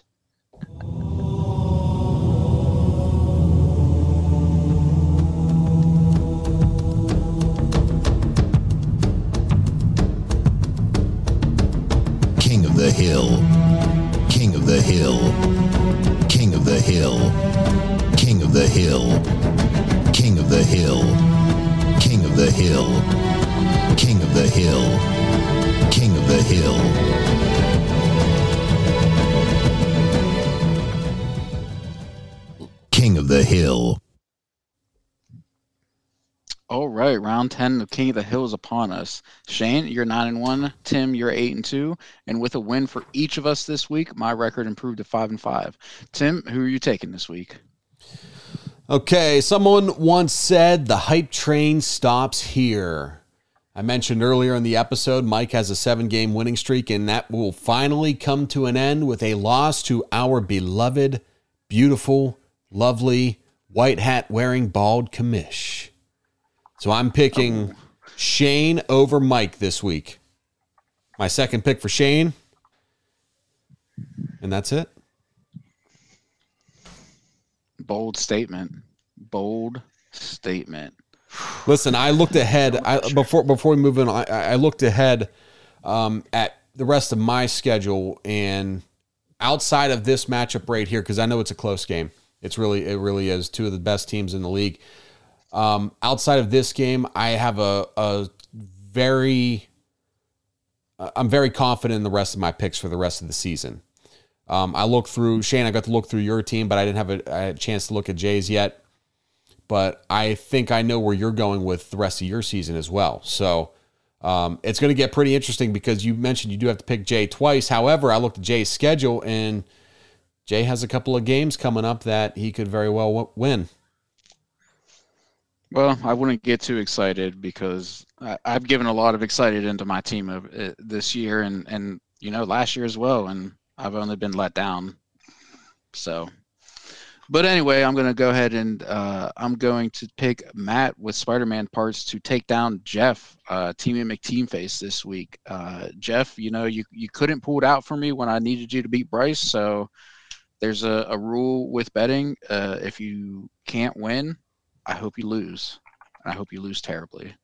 King of the Hill, King of the Hill, King of the Hill, King of the Hill, King of the Hill, King of the Hill, King of the Hill. King of the Hill. King of the Hill. All right, round ten of King of the Hill is upon us. Shane, you're nine and one. Tim, you're eight and two. And with a win for each of us this week, my record improved to five and five. Tim, who are you taking this week? Okay, someone once said the hype train stops here. I mentioned earlier in the episode, Mike has a seven-game winning streak, and that will finally come to an end with a loss to our beloved, beautiful, lovely, white hat-wearing bald commish. So I'm picking Shane over Mike this week. My second pick for Shane. And that's it. Bold statement. Bold statement. Listen, I looked ahead. I, before before we move in, I, I looked ahead um, at the rest of my schedule, and outside of this matchup right here, because I know it's a close game. It's really it really is two of the best teams in the league. Um, outside of this game, I have a, a very, uh, I'm very confident in the rest of my picks for the rest of the season. Um, I looked through, Shane, I got to look through your team, but I didn't have a, a chance to look at Jay's yet. But I think I know where you're going with the rest of your season as well. So um, it's going to get pretty interesting because you mentioned you do have to pick Jay twice. However, I looked at Jay's schedule, and Jay has a couple of games coming up that he could very well w- win. Well, I wouldn't get too excited because I, I've given a lot of excited into my team of, uh, this year and, and, you know, last year as well, and I've only been let down. So, but anyway, I'm going to go ahead and uh, I'm going to pick Matt with Spider-Man parts to take down Jeff, uh, Team McTeam Face this week. Uh, Jeff, you know, you, you couldn't pull it out for me when I needed you to beat Bryce, so there's a, a rule with betting. Uh, if you can't win, I hope you lose. I hope you lose terribly.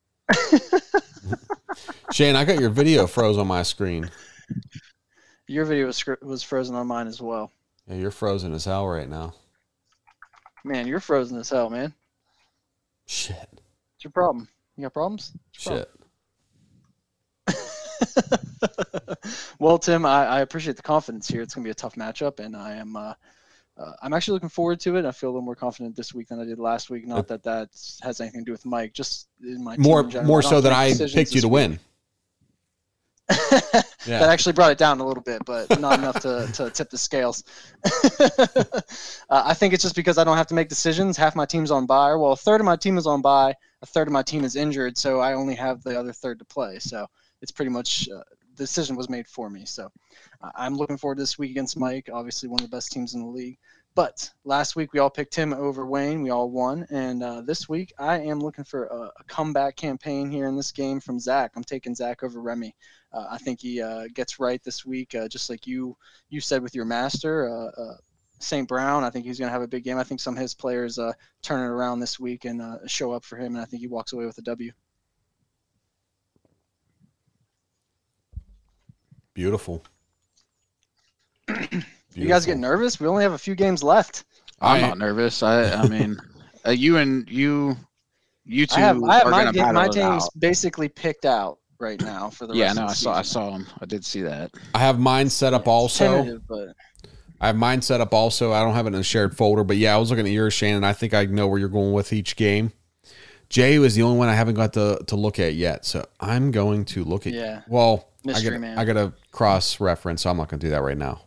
Shane, I got your video froze on my screen. Your video was was frozen on mine as well. Yeah, you're frozen as hell right now. Man, you're frozen as hell, man. Shit. What's your problem? You got problems? Shit. Well, Tim, I, I appreciate the confidence here. It's going to be a tough matchup, and I am uh, uh, I'm actually looking forward to it. I feel a little more confident this week than I did last week. Not that that has anything to do with Mike, just in my more team in more so that I picked you to win. Yeah. That actually brought it down a little bit, but not enough to, to tip the scales. uh, I think it's just because I don't have to make decisions. Half my team's on bye. Well, a third of my team is on bye. A third of my team is injured, so I only have the other third to play. So it's pretty much uh, the decision was made for me. So uh, I'm looking forward to this week against Mike, obviously one of the best teams in the league. But last week we all picked him over Wayne. We all won. And uh, this week I am looking for a, a comeback campaign here in this game from Zach. I'm taking Zach over Remy. Uh, I think he uh, gets right this week, uh, just like you you said with your master, uh, uh, Saint Brown. I think he's going to have a big game. I think some of his players uh, turn it around this week and uh, show up for him, and I think he walks away with a W. Beautiful. Beautiful. You guys get nervous? We only have a few games left. I'm not nervous. I I mean, uh, you and you, you two I have, I have are my going to game, battle my it team's out. basically picked out right now for the Yeah, rest no, of I the saw, I season. saw him. I did see that. I have mine set up also. Tentative, but I have mine set up also. I don't have it in a shared folder, but yeah, I was looking at yours, Shannon. I think I know where you're going with each game. Jay was the only one I haven't got to, to look at yet, so I'm going to look at. Yeah. Well, Mystery I got man. I got to cross reference, so I'm not going to do that right now.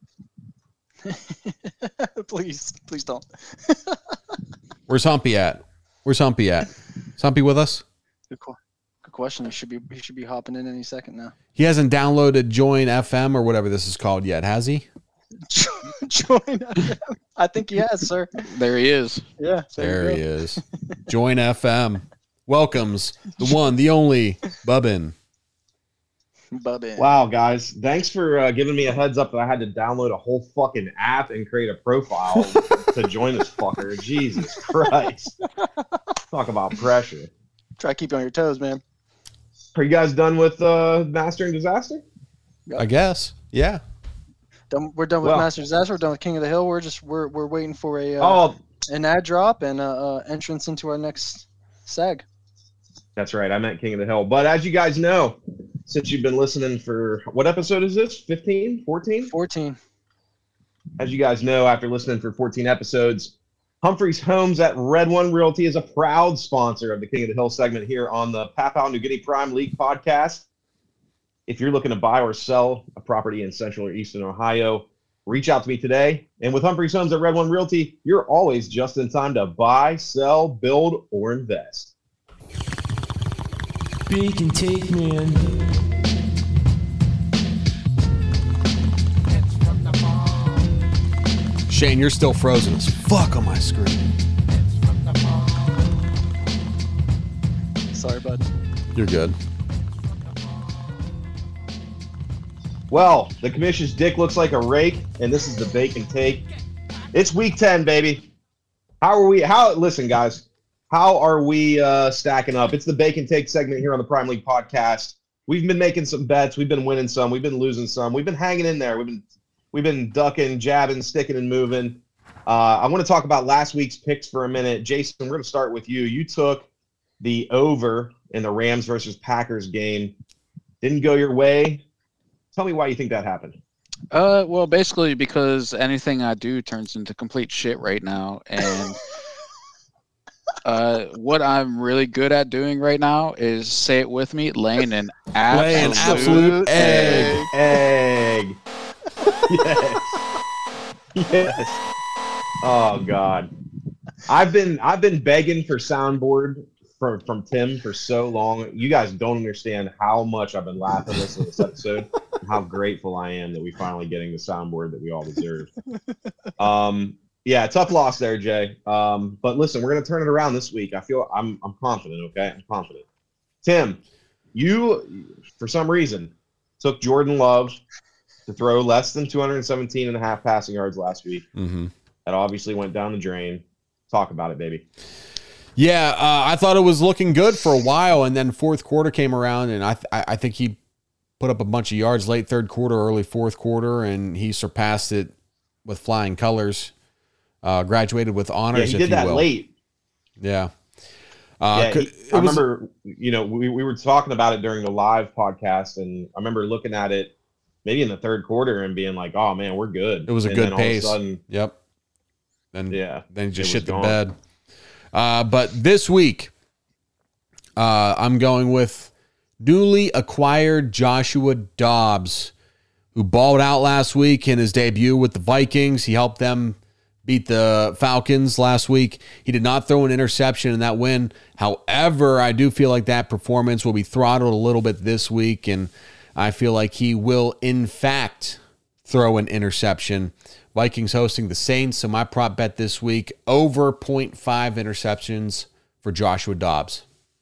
please, please don't. Where's Humpy at? Where's Humpy at? Is Humpy with us? Good, qu- good question. He should be he should be hopping in any second now. He hasn't downloaded Join F M or whatever this is called yet, has he? Join. I think he has, sir. There he is. Yeah. There he is. Join F M welcomes the one, the only Bubbin. Bubbin. Wow, guys. Thanks for uh, giving me a heads up that I had to download a whole fucking app and create a profile to join this fucker. Jesus Christ. Talk about pressure. Try to keep you on your toes, man. Are you guys done with uh, Mastering Disaster? I guess. Yeah. Done, we're done with Well- Master Disaster. We're done with King of the Hill. We're just we're we're waiting for a uh, Oh, an ad drop and uh, uh, entrance into our next seg. That's right. I meant King of the Hill. But as you guys know, since you've been listening for what episode is this? fifteen? fourteen? fourteen. As you guys know, after listening for fourteen episodes, Humphreys Homes at Red One Realty is a proud sponsor of the King of the Hill segment here on the Papal New Guinea Prime League podcast. If you're looking to buy or sell a property in Central or Eastern Ohio, reach out to me today. And with Humphreys Homes at Red One Realty, you're always just in time to buy, sell, build, or invest. Bake and take, man. Shane, you're still frozen as fuck on my screen. Sorry, bud. You're good. Well, the commission's dick looks like a rake, and this is the bake and take. It's week ten, baby. How are we? How? Listen, guys. How are we uh, stacking up? It's the Bake and Take segment here on the Prime League podcast. We've been making some bets. We've been winning some. We've been losing some. We've been hanging in there. We've been we've been ducking, jabbing, sticking, and moving. Uh, I want to talk about last week's picks for a minute. Jason, we're going to start with you. You took the over in the Rams versus Packers game. Didn't go your way. Tell me why you think that happened. Uh, well, basically because anything I do turns into complete shit right now, and uh, what I'm really good at doing right now is, say it with me, laying an absolute, Lay an absolute egg. Egg. Yes. Yes. Oh God. I've been I've been begging for soundboard from from Tim for so long. You guys don't understand how much I've been laughing listening to this episode, and how grateful I am that we finally getting the soundboard that we all deserve. Um, yeah, tough loss there, Jay. Um, but listen, we're gonna turn it around this week. I feel I'm I'm confident. Okay, I'm confident. Tim, you for some reason took Jordan Love to throw less than two hundred seventeen and a half passing yards last week. Mm-hmm. That obviously went down the drain. Talk about it, baby. Yeah, uh, I thought it was looking good for a while, and then fourth quarter came around, and I th- I think he put up a bunch of yards late third quarter, early fourth quarter, and he surpassed it with flying colors. Uh, graduated with honors. Yeah, he did if you that will. late. Yeah. Uh, yeah, could, he, I remember, you know, we, we were talking about it during the live podcast, and I remember looking at it maybe in the third quarter and being like, "Oh man, we're good." It was a and good then all pace. Of a sudden, yep. Then yeah, then he just it shit was the gone. bed. Uh, but this week, uh, I'm going with newly acquired Joshua Dobbs, who balled out last week in his debut with the Vikings. He helped them beat the Falcons last week. He did not throw an interception in that win. However, I do feel like that performance will be throttled a little bit this week, and I feel like he will, in fact, throw an interception. Vikings hosting the Saints, so my prop bet this week, over zero point five interceptions for Joshua Dobbs.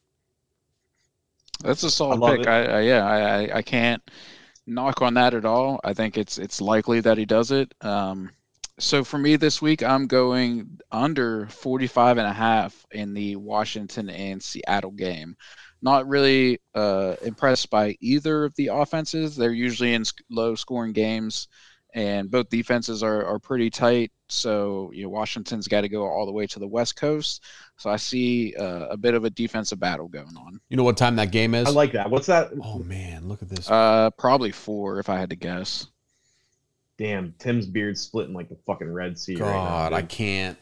That's a solid I love pick. it. I, I yeah, I, I I can't knock on that at all. I think it's it's likely that he does it. Um, so for me this week, I'm going under forty-five and a half in the Washington and Seattle game. Not really uh, impressed by either of the offenses. They're usually in low scoring games, and both defenses are, are pretty tight. So, you know, Washington's got to go all the way to the West Coast. So I see uh, a bit of a defensive battle going on. You know what time that game is? I like that. What's that? Oh, man, look at this. Uh, probably four, if I had to guess. Damn, Tim's beard's splitting like the fucking Red Sea right now. God, I dude. can't.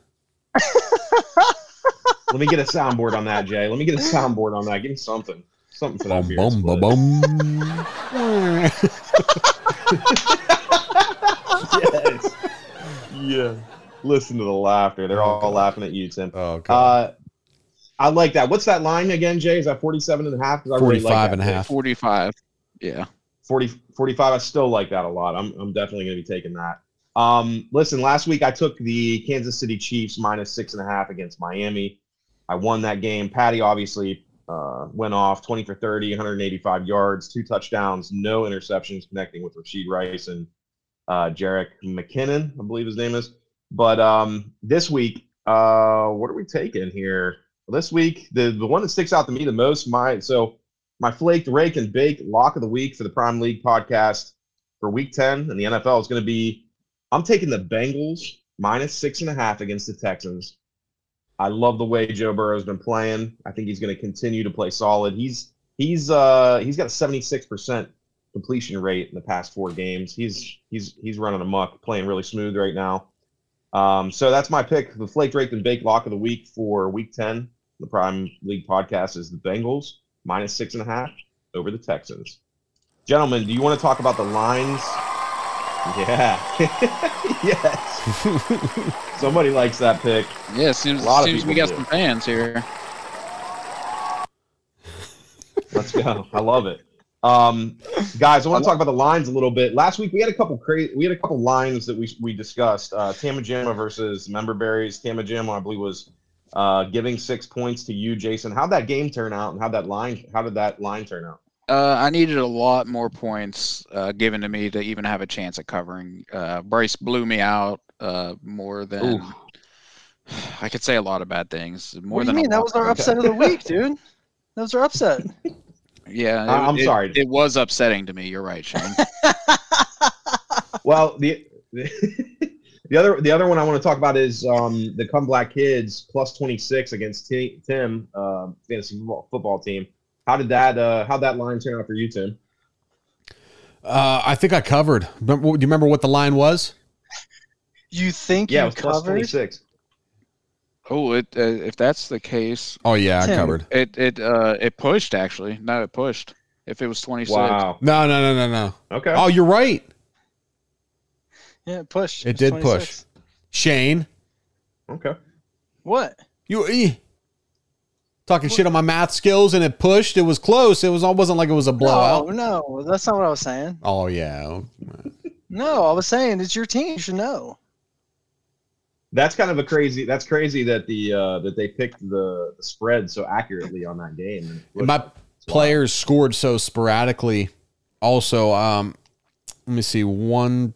Let me get a soundboard on that, Jay. Let me get a soundboard on that. Give me something. Something for that Bum, beard bum, split. bum, bum. Yes. Yeah. Listen to the laughter. They're all, all laughing at you, Tim. Oh, God. Uh, I like that. What's that line again, Jay? Is that forty-seven and a half? 'Cause I really like forty-five that and a pick. half. forty-five. Yeah. forty, forty-five. I still like that a lot. I'm, I'm definitely going to be taking that. Um, listen, last week I took the Kansas City Chiefs minus six and a half against Miami. I won that game. Patty obviously uh, went off twenty for thirty, one hundred eighty-five yards, two touchdowns, no interceptions, connecting with Rashid Rice and uh, Jerick McKinnon, I believe his name is. But um, this week, uh, what are we taking here? This week, the, the one that sticks out to me the most, my so my flaked, rake, and bake lock of the week for the Prime League podcast for week ten in the N F L is going to be, I'm taking the Bengals minus six and a half against the Texans. I love the way Joe Burrow's been playing. I think he's going to continue to play solid. He's he's uh he's got a seventy-six percent completion rate in the past four games. He's he's he's running amok, playing really smooth right now. Um, so that's my pick. The Flake, Drake, and Bake lock of the week for Week ten. The Prime League podcast is the Bengals minus six and a half over the Texans. Gentlemen, do you want to talk about the lines? Yeah. Yes. Somebody likes that pick. Yeah, seems, A lot of seems we people got do. some fans here. Let's go. I love it. Um, guys, I want to talk about the lines a little bit. Last week we had a couple crazy. We had a couple lines that we we discussed. Uh, Tamajima versus Member Berries. Tamajima, I believe, was uh, giving six points to you, Jason. How'd that game turn out, and how that line? How did that line turn out? Uh, I needed a lot more points uh, given to me to even have a chance at covering. Uh, Bryce blew me out uh, more than Oof. I could say a lot of bad things. More What do than you a mean? That lot. was our upset of the week, dude. That was our upset. Yeah, I- I'm it- sorry. It was upsetting to me. You're right, Shane. Well, the the other the other one I want to talk about is um, the Come Black Kids plus twenty-six against T- Tim uh, fantasy football, football team. How did that uh, how that line turn out for you, Tim? Uh, I think I covered. Remember, do you remember what the line was? You think Yeah, it you was plus covered? twenty-six. Oh, it uh, if that's the case, Oh yeah, I Tim. covered. it it uh it pushed actually. No, it pushed. If it was twenty-six, Wow. No, no, no, no, no. Okay. Oh, you're right. Yeah, it pushed. It was did twenty-six. push. Shane, Okay. What? you eh, talking shit on my math skills, and it pushed. It was close. It was. It wasn't like it was a blowout. No, no, that's not what I was saying. Oh yeah. No, I was saying it's your team. You should know. That's kind of a crazy. That's crazy that the uh, that they picked the, the spread so accurately on that game. And my players scored so sporadically. Also, um, let me see. One,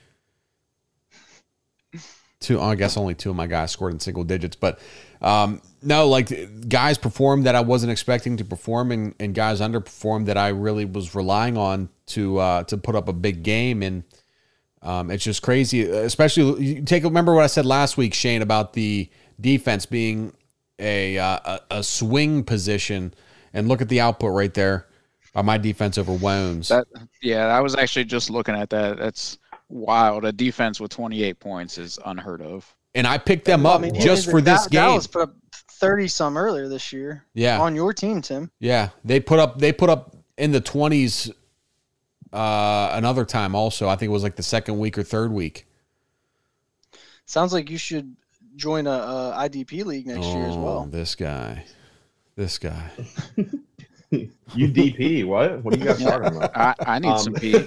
two. Oh, I guess only two of my guys scored in single digits. But um, no, like guys performed that I wasn't expecting to perform, and, and guys underperformed that I really was relying on to uh, to put up a big game. And um, it's just crazy. Especially you take remember what I said last week, Shane, about the defense being a uh, a, a swing position, and look at the output right there by my defense over Wones. that yeah, I was actually just looking at that. That's wild. A defense with twenty-eight points is unheard of. And I picked them Well, up I mean, just yeah, for this Dallas game. Dallas put up thirty some earlier this year. Yeah. On your team, Tim. Yeah, they put up they put up in the twenties uh, another time also. I think it was like the second week or third week. Sounds like you should join a, a I D P league next year as Oh, well. this guy. This guy. You D P, what? What are you guys talking about? I, I need Um, some P.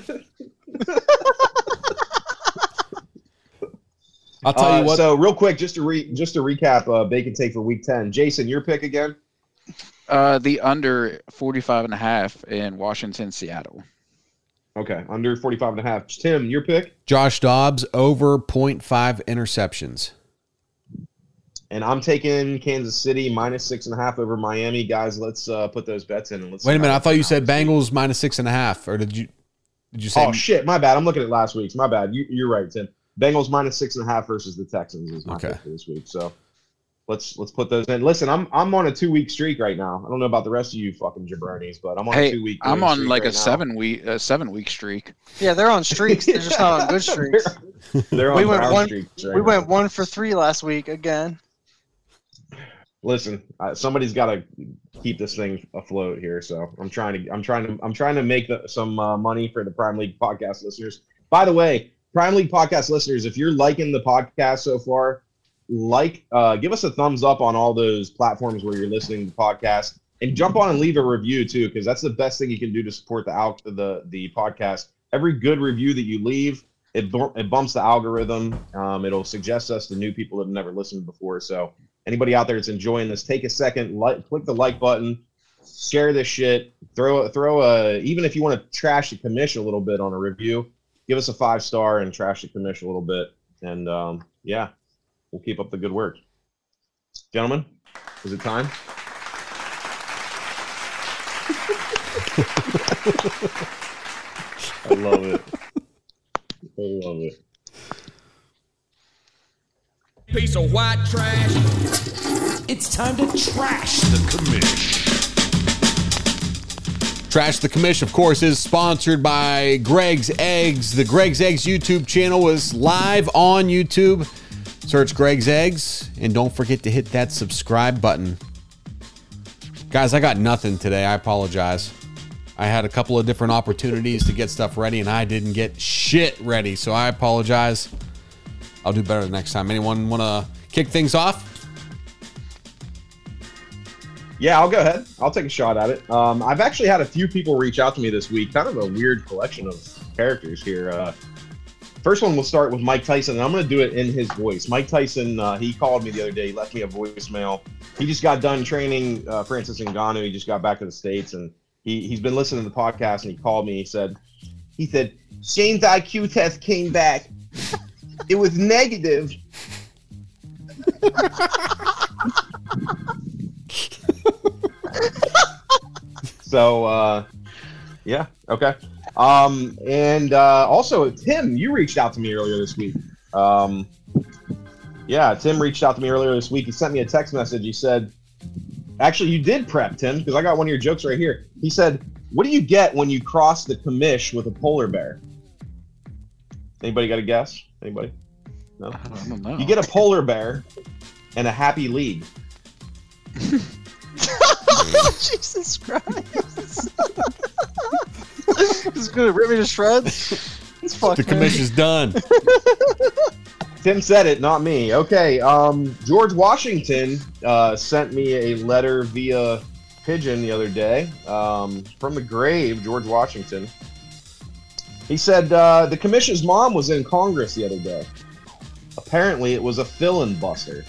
I'll tell Uh, you what. So real quick, just to re just to recap, uh, Bacon Take for Week ten. Jason, your pick again? Uh, the under forty-five and a half in Washington, Seattle. Okay, under forty-five and a half. Tim, your pick? Josh Dobbs over point five interceptions. And I'm taking Kansas City minus six and a half over Miami. Guys, let's uh, put those bets in. And let's Wait a see minute, how I thought you they said turn out. Bengals minus six and a half, or did you did you say? Oh shit, my bad. I'm looking at last week's. My bad. You, you're right, Tim. Bengals minus six and a half versus the Texans is my Okay. pick for this week. So let's let's put those in. Listen, I'm I'm on a two week streak right now. I don't know about the rest of you fucking jabronis, but I'm on a Hey, two week. I'm on like a seven week a seven week streak. Yeah, they're on streaks. They're just not on good streaks. They're on we went brown one. streaks right we now. went one for three last week again. Listen, uh, somebody's got to keep this thing afloat here. So I'm trying to, I'm trying to, I'm trying to make the, some uh, money for the Prime League podcast listeners. By the way, Prime League podcast listeners, if you're liking the podcast so far, like, uh, give us a thumbs up on all those platforms where you're listening to the podcast, and jump on and leave a review too, because that's the best thing you can do to support the al- the the podcast. Every good review that you leave, it bu- it bumps the algorithm. Um, it'll suggest us to new people that have never listened before. So. Anybody out there that's enjoying this, take a second, like, click the like button, share this shit, throw throw a, even if you want to trash the commission a little bit on a review, give us a five star and trash the commission a little bit. And um, yeah, we'll keep up the good work. Gentlemen, is it time? I love it. I love it. Piece of white trash. It's time to trash the commish. Trash the Commish, of course, is sponsored by Greg's Eggs. The Greg's Eggs YouTube channel is live on YouTube. Search Greg's Eggs, and don't forget to hit that subscribe button. Guys, I got nothing today. I apologize. I had a couple of different opportunities to get stuff ready, and I didn't get shit ready, so I apologize. I'll do better the next time. Anyone want to kick things off? Yeah, I'll go ahead. I'll take a shot at it. Um, I've actually had a few people reach out to me this week. Kind of a weird collection of characters here. Uh, first one, we'll start with Mike Tyson, and I'm going to do it in his voice. Mike Tyson, uh, he called me the other day. He left me a voicemail. He just got done training uh, Francis Ngannou. He just got back to the States, and he, he's been listening to the podcast, and he called me. He said, he said, Shane's I Q test came back. It was negative. So, uh, yeah, okay. Um, and uh, also, Tim, you reached out to me earlier this week. Um, yeah, Tim reached out to me earlier this week. He sent me a text message. He said, actually, you did prep, Tim, because I got one of your jokes right here. He said, what do you get when you cross the commish with a polar bear? Anybody got a guess? Anybody? No? I don't know. You get a polar bear and a happy league. Jesus Christ. It's gonna rip me to shreds. It's fucking. The commish is done. Tim said it, not me. Okay, um, George Washington uh, sent me a letter via pigeon the other day um, from the grave, George Washington. He said uh, the commission's mom was in Congress the other day. Apparently, it was a fill-in buster.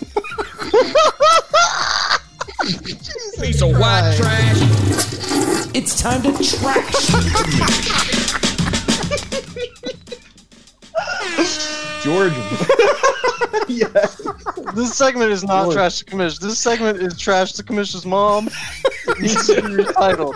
Piece of white trash. It's time to trash. George. Yeah. This segment is not George. Trash the Commish. This segment is Trash the Commish's mom. It needs to be retitled.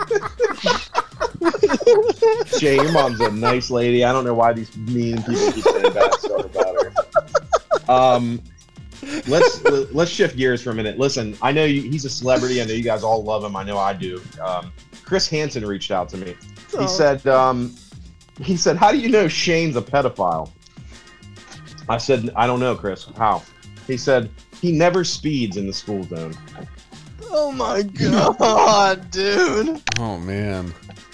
Jay, your mom's a nice lady. I don't know why these mean people keep saying bad stuff about her. Um, let's let's shift gears for a minute. Listen, I know you, he's a celebrity. I know you guys all love him. I know I do. Um, Chris Hansen reached out to me. He Oh. said, um, he said, how do you know Shane's a pedophile? I said, I don't know, Chris. How? He said, he never speeds in the school zone. Oh my god, dude. Oh, man.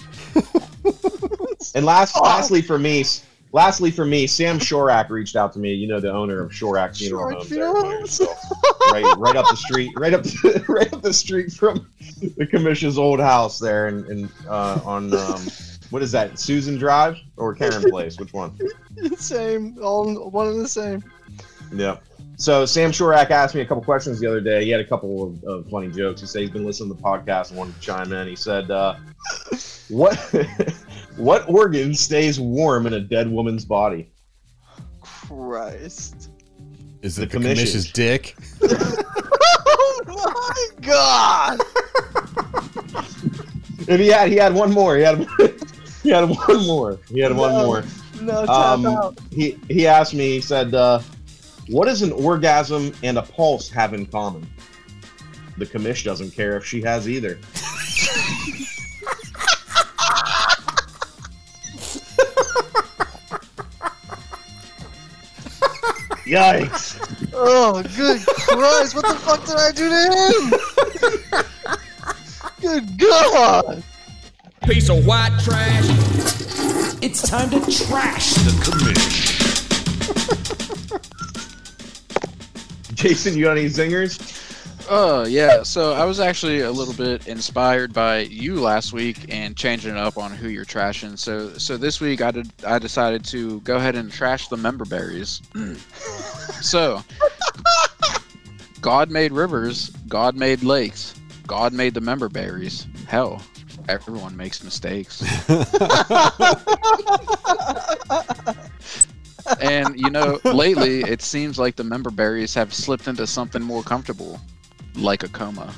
And last, lastly for me, lastly for me, Sam Shorak reached out to me. You know, the owner of Shorak Funeral Shorak Homes, Funeral there in Marysville. right, right up the street, right up, the, right up the street from the commission's old house there, and in, in, uh, on um, what is that, Susan Drive or Karen Place? Which one? Same, all one and the same. Yeah. So Sam Shorak asked me a couple questions the other day. He had a couple of, of funny jokes. He said he's been listening to the podcast and wanted to chime in. He said, uh, "What what organ stays warm in a dead woman's body?" Christ. Is The it the commission's. commission's dick? Oh my god. And he had he had one more. He had he had one more. He had one No. more. No, tap Um, out. he he asked me. He said, uh, "What does an orgasm and a pulse have in common?" The commish doesn't care if she has either. Yikes! Oh, good Christ! What the fuck did I do to him? Good God! Piece of white trash. It's time to trash the commish. Jason, you got any zingers? Uh, yeah. So I was actually a little bit inspired by you last week and changing it up on who you're trashing. So, so this week I did. I decided to go ahead and trash the member berries. So, God made rivers. God made lakes. God made the member berries. Hell, everyone makes mistakes. And you know, lately it seems like the member berries have slipped into something more comfortable. Like a coma.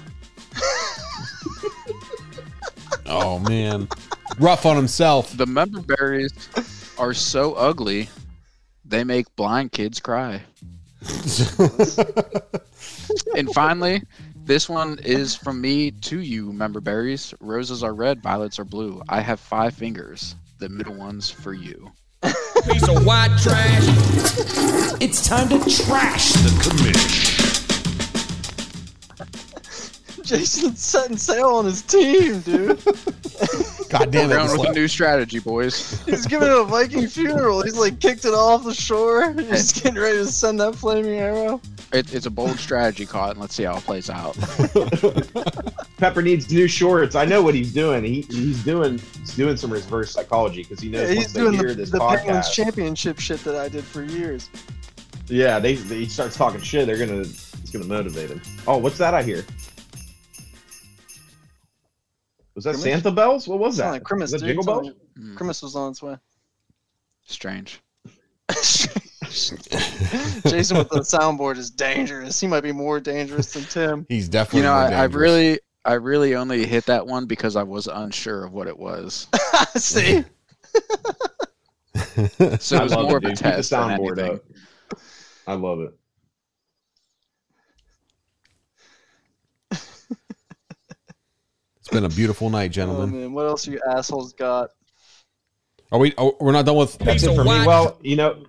Oh, man. Rough on himself. The member berries are so ugly, they make blind kids cry. And finally, this one is from me to you, member berries. Roses are red, violets are blue. I have five fingers. The middle one's for you. Piece of white trash. It's time to trash the commish. Jason's setting sail on his team, dude. God damn it. We're going with Like, a new strategy, boys. He's giving it a Viking funeral. He's like kicked it off the shore. He's getting ready to send that flaming arrow. It, it's a bold strategy, Cotton. Let's see how it plays out. Pepper needs new shorts. I know what he's doing. He, he's doing he's doing some reverse psychology because he knows Yeah, once he's they doing hear the, this the Penguins podcast. championship shit that I did for years. Yeah, they, they he starts talking shit. They're gonna it's gonna motivate him. Oh, what's that I hear? Was that Grimace? Santa bells? What was Sound that? like Grimace, was that dude. Jingle Sound bells? like- Grimace was on its way. Strange. Jason with the soundboard is dangerous. He might be more dangerous than Tim. he's definitely You know, more I, I dangerous. really, I really only hit that one because I was unsure of what it was. See? So I it was love more it, of a dude. Keep the test than soundboard anything. up. I love it. It's been a beautiful night, Oh, gentlemen. man. What else you assholes got? Are we? Oh, we're not done with. That's it for me. Well, you know,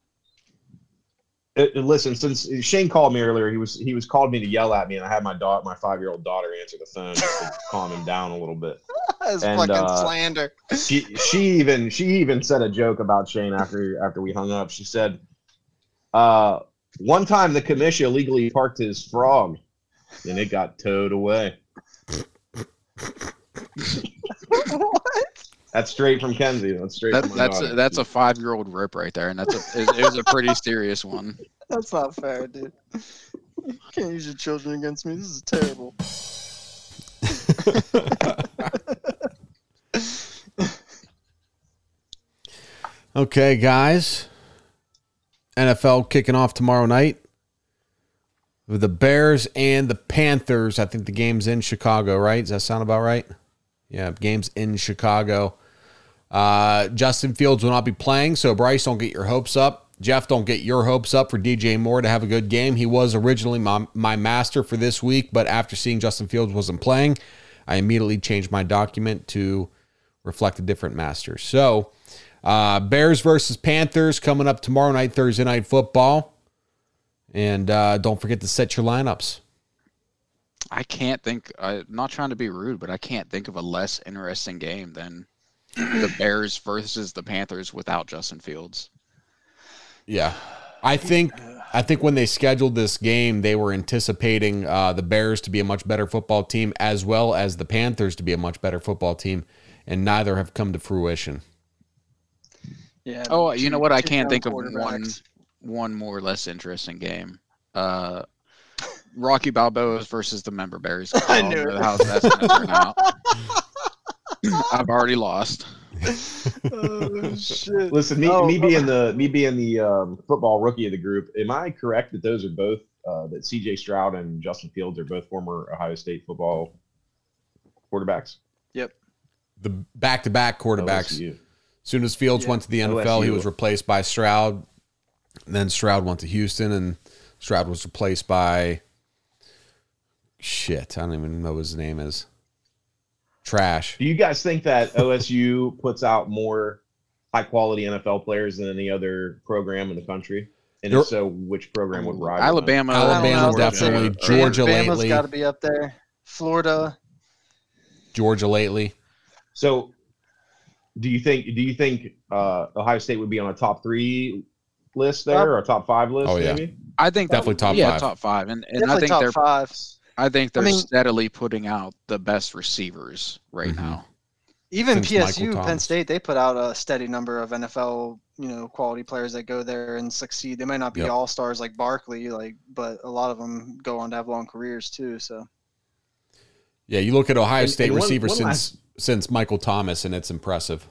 uh, listen. Since Shane called me earlier, he was he was called me to yell at me, and I had my daughter, my five year old daughter, answer the phone just to calm him down a little bit. That's And, fucking uh, slander. She she even she even said a joke about Shane after after we hung up. She said, uh, one time the commission illegally parked his frog, and it got towed away. What? That's straight from Kenzie. That's straight That, from my that's daughter. a, that's a five year old rip right there, and that's a it, it was a pretty serious one. That's not fair, dude. You can't use your children against me. This is terrible. Okay, guys. N F L kicking off tomorrow night with the Bears and the Panthers. I think the game's in Chicago, right? Does that sound about right? Yeah, game's in Chicago. Uh, Justin Fields will not be playing, so Bryce, don't get your hopes up. Jeff, don't get your hopes up for D J Moore to have a good game. He was originally my, my master for this week, but after seeing Justin Fields wasn't playing, I immediately changed my document to reflect a different master. So, uh, Bears versus Panthers coming up tomorrow night, Thursday Night Football. And uh, don't forget to set your lineups. I can't think. I'm not trying to be rude, but I can't think of a less interesting game than the Bears versus the Panthers without Justin Fields. Yeah, I think I think when they scheduled this game, they were anticipating uh, the Bears to be a much better football team, as well as the Panthers to be a much better football team, and neither have come to fruition. Yeah. Oh, you know what? I can't young think of one quarterbacks. one more less interesting game. Uh, Rocky Balboa versus the Member Berries. I knew it. How's that's gonna turn out? I've already lost. Oh, shit. Listen, me, Oh, me being the me being the um, football rookie of the group, am I correct that those are both uh, that C J Stroud and Justin Fields are both former Ohio State football quarterbacks? Yep. The back-to-back quarterbacks. O S U. As soon as Fields Yeah. went to the N F L, he O S U. was replaced by Stroud. Then Stroud went to Houston, and Stroud was replaced by shit. I don't even know what his name is. Trash. Do you guys think that O S U puts out more high quality N F L players than any other program in the country? And There- if so, which program would rival them? Alabama, Alabama, I don't know. definitely. Georgia. Georgia Alabama's lately. got to be up there. Florida. Georgia lately. So, do you think do you think uh, Ohio State would be on a top three list there, or a top five list? Oh, yeah. Maybe. I think Definitely top yeah, five. top five, and and I Definitely think top they're five. I think they're I mean- steadily putting out the best receivers right Mhm. now. Even Since P S U, Michael Penn Thomas. State, they put out a steady number of N F L, you know, quality players that go there and succeed. They might not be Yep. all stars like Barkley, like, but a lot of them go on to have long careers too. So Yeah, you look at Ohio And- State and one- receivers one since last- since Michael Thomas, and it's impressive.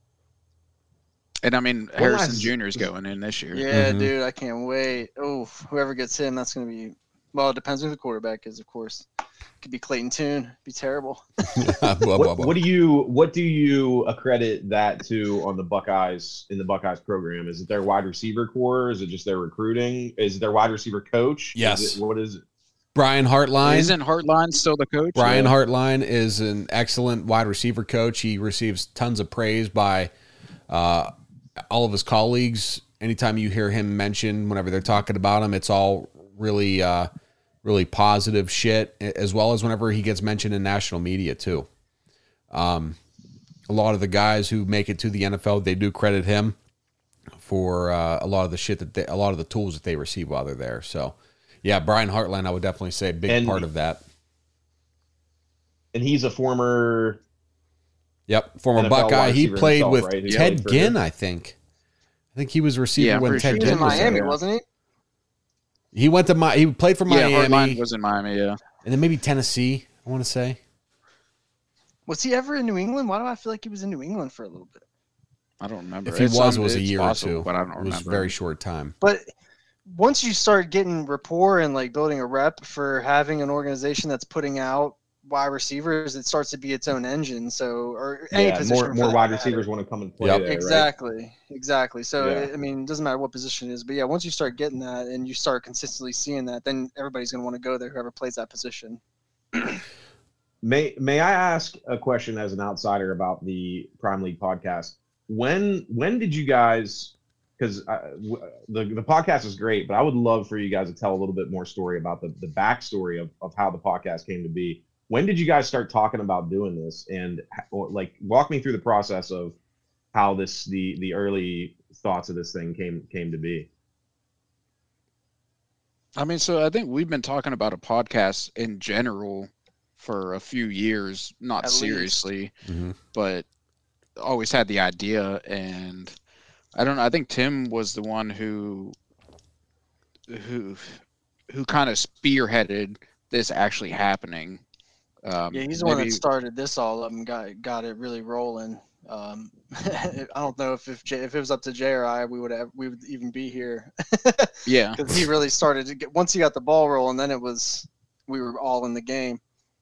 And I mean, Harrison last- Junior is going in this year. yeah, Mhm. dude, I can't wait. Oh, whoever gets him, that's gonna be. Well, it depends who the quarterback is, of course. Could be Clayton Tune. Be terrible. Blah, blah, What, blah. what do you what do you accredit that to on the Buckeyes in the Buckeyes program? Is it their wide receiver core? Is it just their recruiting? Is it their wide receiver coach? Is Yes. it, what is it? Brian Hartline. Isn't Hartline still the coach? Brian yeah. Hartline is an excellent wide receiver coach. He receives tons of praise by uh, all of his colleagues. Anytime you hear him mentioned, whenever they're talking about him, it's all really, uh, really positive shit, as well as whenever he gets mentioned in national media too. Um, a lot of the guys who make it to the N F L, they do credit him for uh, a lot of the shit that they, a lot of the tools that they receive while they're there. So, yeah, Brian Hartline, I would definitely say a big And- part of that. And he's a former. Yep, former N F L Buckeye. wide He receiver played himself, with right? He Ted played for Ginn, him. I think. I think he was receiver Yeah, I'm when pretty Ted sure Ginn He was was in Miami, there. wasn't he? He went to my. He played for Yeah, Miami, Hartline was in Miami. Yeah. and then maybe Tennessee. I want to say. Was he ever in New England? Why do I feel like he was in New England for a little bit? I don't remember. If he It's was, some- it was a it's year possible, or two. but I don't It remember. was a very short time. But once you start getting rapport and like building a rep for having an organization that's putting out wide receivers, it starts to be its own engine. So, or any Yeah, position. more for more that wide matter. receivers want to come and play Yep. there, right? Exactly, exactly. So Yeah. I mean, it doesn't matter what position it is, but yeah, once you start getting that and you start consistently seeing that, then everybody's going to want to go there. Whoever plays that position. May May I ask a question as an outsider about the Prime League podcast? When when did you guys? Because the the podcast is great, but I would love for you guys to tell a little bit more story about the the backstory of of how the podcast came to be. When did you guys start talking about doing this, and or, like walk me through the process of how this the the early thoughts of this thing came came to be? I mean, so I think we've been talking about a podcast in general for a few years, not At least. seriously, Mhm. but always had the idea. And I don't know. I think Tim was the one who, who, who kind of spearheaded this actually happening. Um, Yeah, he's the one maybe- that started this all up and got got it really rolling. Um, I don't know if if, Jay, if it was up to Jay or I, we would have we would even be here. Yeah, because he really started to get once he got the ball rolling. Then it was we were all in the game.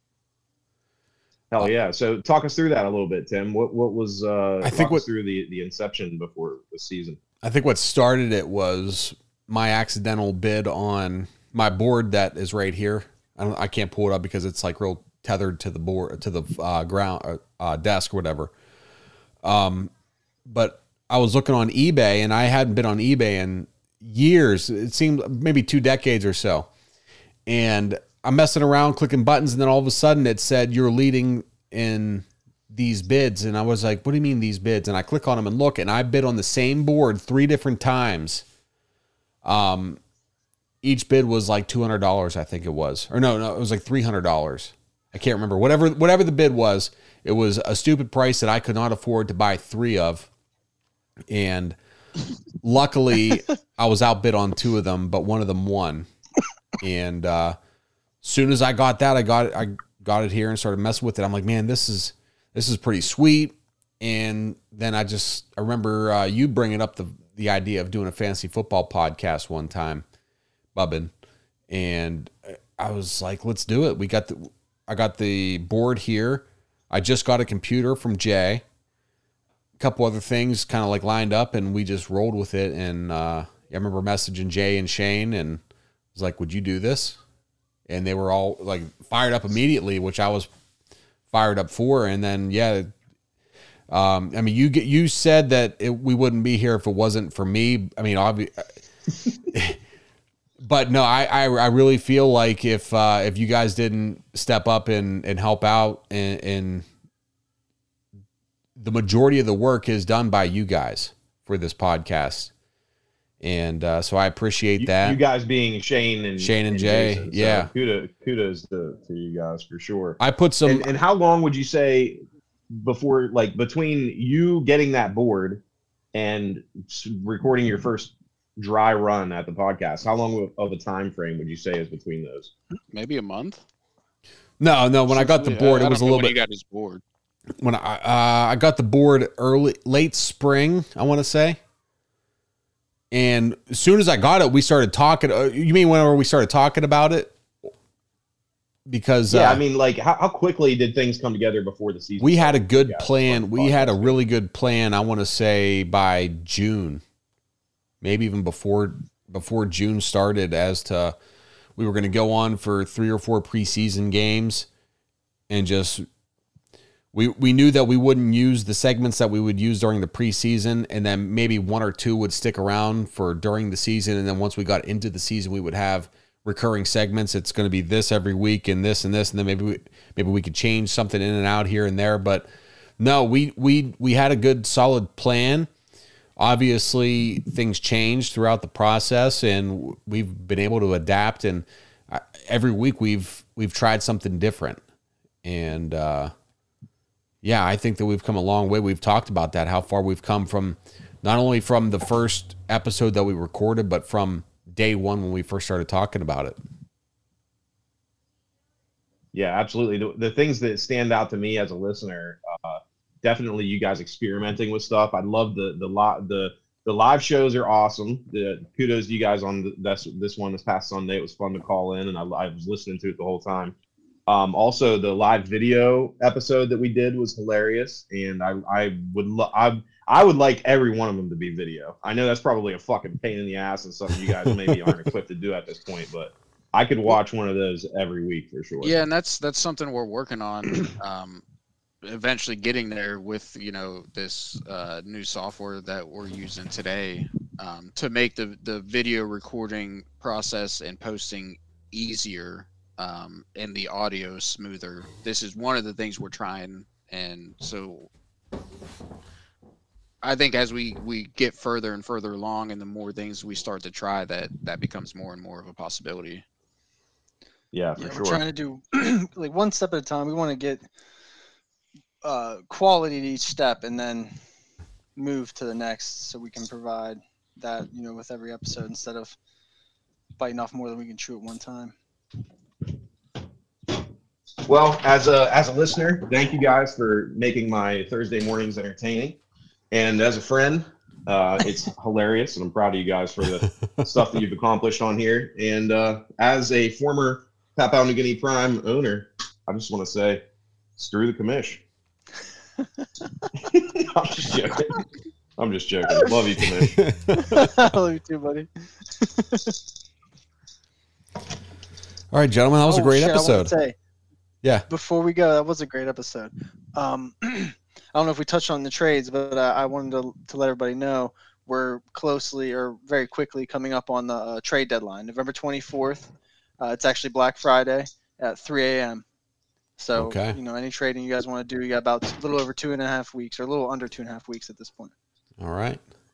Hell yeah! So talk us through that a little bit, Tim. What what was uh, I think talk us what- through the the inception before the season? I think what started it was my accidental bid on my board that is right here. I don't. I can't pull it up because it's like real tethered to the board to the uh, ground uh, uh, desk or whatever. Um, but I was looking on eBay, and I hadn't been on eBay in years. It seemed maybe two decades or so. And I'm messing around, clicking buttons, and then all of a sudden it said you're leading in these bids, and I was like, "What do you mean these bids?" And I click on them and look, and I bid on the same board three different times. Um, each bid was like two hundred dollars, I think it was, or no, no, it was like three hundred dollars. I can't remember. Whatever, whatever the bid was, it was a stupid price that I could not afford to buy three of. And luckily, I was outbid on two of them, but one of them won. And uh, soon as I got that, I got it. I got it here and started messing with it. I'm like, man, this is this is pretty sweet. And then I just I remember uh, you bringing up the the idea of doing a fantasy football podcast one time, Bubbin, and I was like, let's do it. We got the I got the board here. I just got a computer from Jay. A couple other things kind of like lined up, and we just rolled with it. And uh, I remember messaging Jay and Shane, and I was like, "Would you do this?" And they were all like fired up immediately, which I was fired up for. And then yeah, um, I mean, you get you said that it, we wouldn't be here if it wasn't for me. I mean, obviously. But no, I, I I really feel like if uh, if you guys didn't step up and, and help out, and, and the majority of the work is done by you guys for this podcast, and uh, so I appreciate You, that. you guys being Shane and Shane and Jay, Jason. So yeah. kudos kudos to, to you guys for sure. I put some. And, and how long would you say before, like between you getting that board and s- recording your first dry run at the podcast, how long of- of a time frame would you say is between those? maybe a month. no, no. When I got the I- board, I it was a don't know little when bit. He got his board. When I uh, I got the board early, late spring, I want to say. And as soon as I got it, we started talking. Uh, you mean whenever we started talking about it? Because Yeah, uh, I mean, like how, how quickly did things come together before the season? we had a started? good Yeah, plan. podcast. We had a really good plan. I want to say by June, maybe even before before June started. As to we were going to go on for three or four preseason games and just we we knew that we wouldn't use the segments that we would use during the preseason, and then maybe one or two would stick around for during the season, and then once we got into the season, we would have recurring segments. It's going to be this every week and this and this, and then maybe we, maybe we could change something in and out here and there. But no, we we we had a good solid plan. Obviously, things changed throughout the process, and we've been able to adapt. And every week we've we've tried something different. And uh, yeah, I think that we've come a long way. We've talked about that, how far we've come from not only from the first episode that we recorded, but from day one when we first started talking about it. Yeah, absolutely. The, the things that stand out to me as a listener, uh, definitely you guys experimenting with stuff. I love the the lot the the live shows are awesome. The kudos to you guys on the, this this one this past Sunday. It was fun to call in, and I, I was listening to it the whole time. Um, also, the live video episode that we did was hilarious, and I I would lo- I I would like every one of them to be video. I know that's probably a fucking pain in the ass and something you guys maybe aren't equipped to do at this point, but I could watch one of those every week for sure. Yeah, and that's that's something we're working on. Um, eventually getting there with, you know, this uh, new software that we're using today um, to make the the video recording process and posting easier um, and the audio smoother. This is one of the things we're trying, and so I think as we we get further and further along, and the more things we start to try, that that becomes more and more of a possibility. Yeah, for yeah, sure. We're trying to do like one step at a time. We want to get uh, quality at each step, and then move to the next, so we can provide that, you know, with every episode instead of biting off more than we can chew at one time. Well, as a as a listener, thank you guys for making my Thursday mornings entertaining. And as a friend, uh, it's hilarious, and I'm proud of you guys for the stuff that you've accomplished on here. And uh, as a former Papua New Guinea Prime owner, I just want to say, screw the commish. I'm just joking. I'm just joking. Love you, commish. I love you too, buddy. All right, gentlemen, that was oh, a great shit, episode. I want to say, yeah. Before we go, that was a great episode. Um, I don't know if we touched on the trades, but uh, I wanted to, to let everybody know we're closely or very quickly coming up on the uh, trade deadline, November twenty-fourth. Uh, it's actually Black Friday at three a.m. So, okay. you know, any trading you guys want to do, you got about a little over two and a half weeks, or a little under two and a half weeks at this point. All right.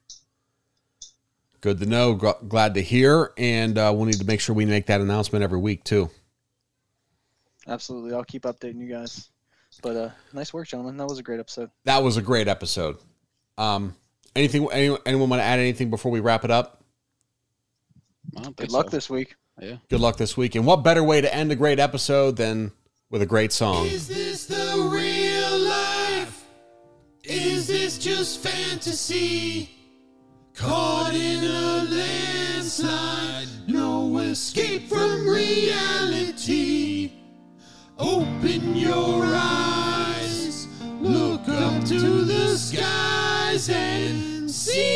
Good to know. G- glad to hear. And uh, we'll need to make sure we make that announcement every week, too. Absolutely. I'll keep updating you guys. But uh, nice work, gentlemen. That was a great episode. That was a great episode. Um, anything? Anyone, anyone want to add anything before we wrap it up? Good luck so. this week. Yeah. Good luck this week. And what better way to end a great episode than with a great song? Is this the real life? Is this just fantasy? Caught in a landslide, no escape from reality. Open your eyes, look up to the skies and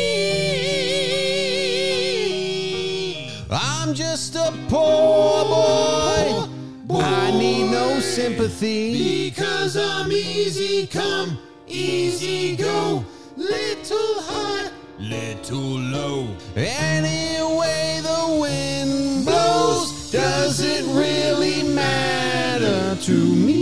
see. I'm just a poor boy, boy. I need no sympathy. Because I'm easy come, easy go, little high, little low. Anyway the wind blows, does it really matter to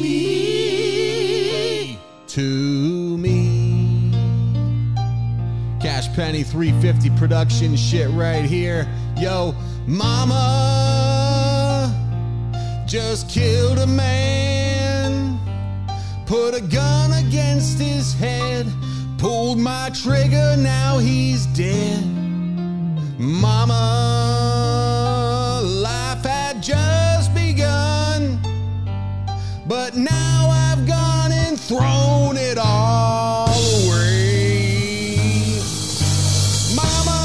me? To me. Cash Penny three fifty production shit right here. Yo, mama just killed a man, put a gun against his head, pulled my trigger, now he's dead. Mama, life had just begun, but now I've gone and thrown it all away. Mama,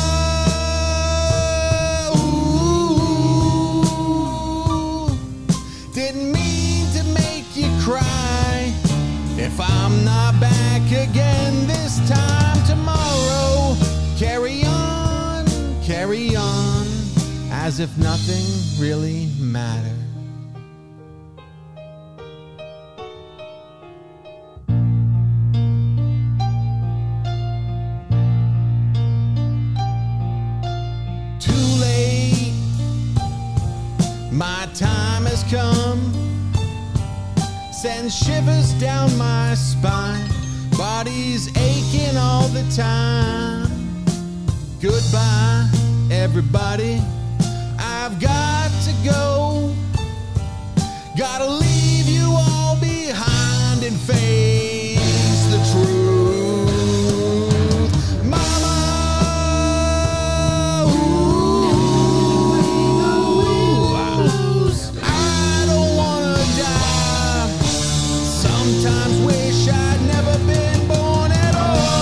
ooh, didn't mean to make you cry. If I'm not back again this time tomorrow, carry on, carry on as if nothing really mattered. Too late, my time has come, sends shivers down my spine, body's aching all the time. Goodbye, everybody, I've got to go. Gotta leave you all behind and face the truth. Mama, ooh, I don't wanna die. Sometimes wish I'd never been born at all.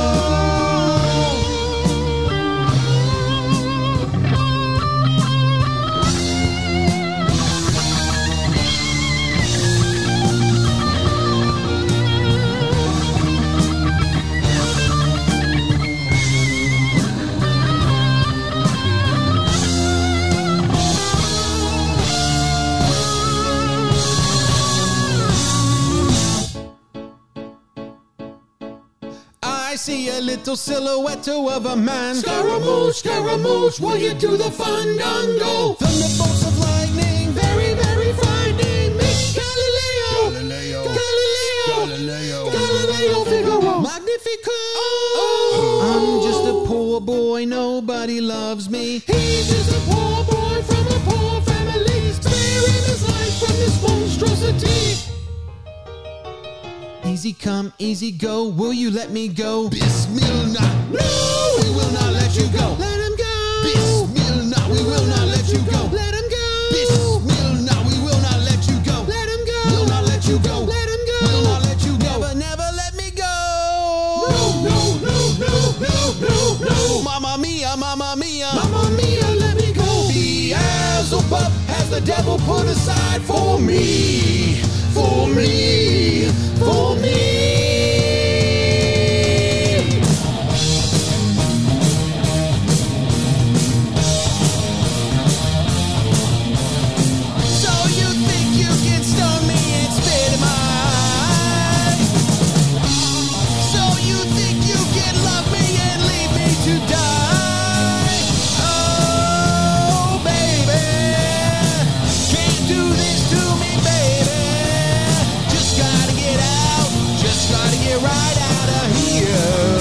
I see a little silhouette of a man. Scaramouche, Scaramouche, will you do the fandango? Thunderbolts of lightning, very, very frightening. Make Galileo, Galileo, Galileo, Galileo, Galileo Figaro, Magnifico. Oh, I'm just a poor boy, nobody loves me. He's just a poor boy from a poor family, sparing his life from this monstrosity. Easy come, easy go, will you let me go? Bismillah, no, we will not let you go. Let him go. Bismillah, we will not let you go. Let him go. Bismillah, we will not let you go. Let him go. We'll not let you go. Let him go. We'll not let you go. Never, never let me go. No, no, no, no, no, no, no. Mamma mia, mamma mia, mamma mia, let me go. Beelzebub has the devil put aside for me, for me, for me. So you think you can stone me and spit in my eye? So you think you can love me and leave me to die? Oh, baby, can't do this to me, baby. Just gotta get out, just gotta get right out of here.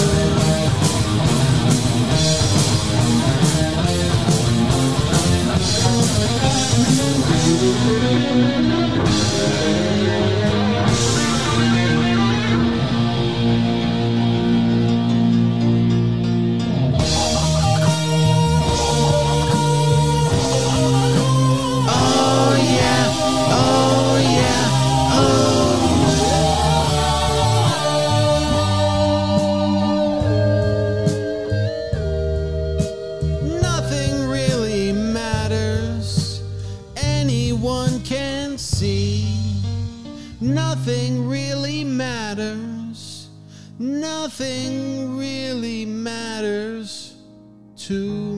Oh yeah, oh yeah, oh. Nothing really matters, anyone can see. Nothing really matters, nothing really matters to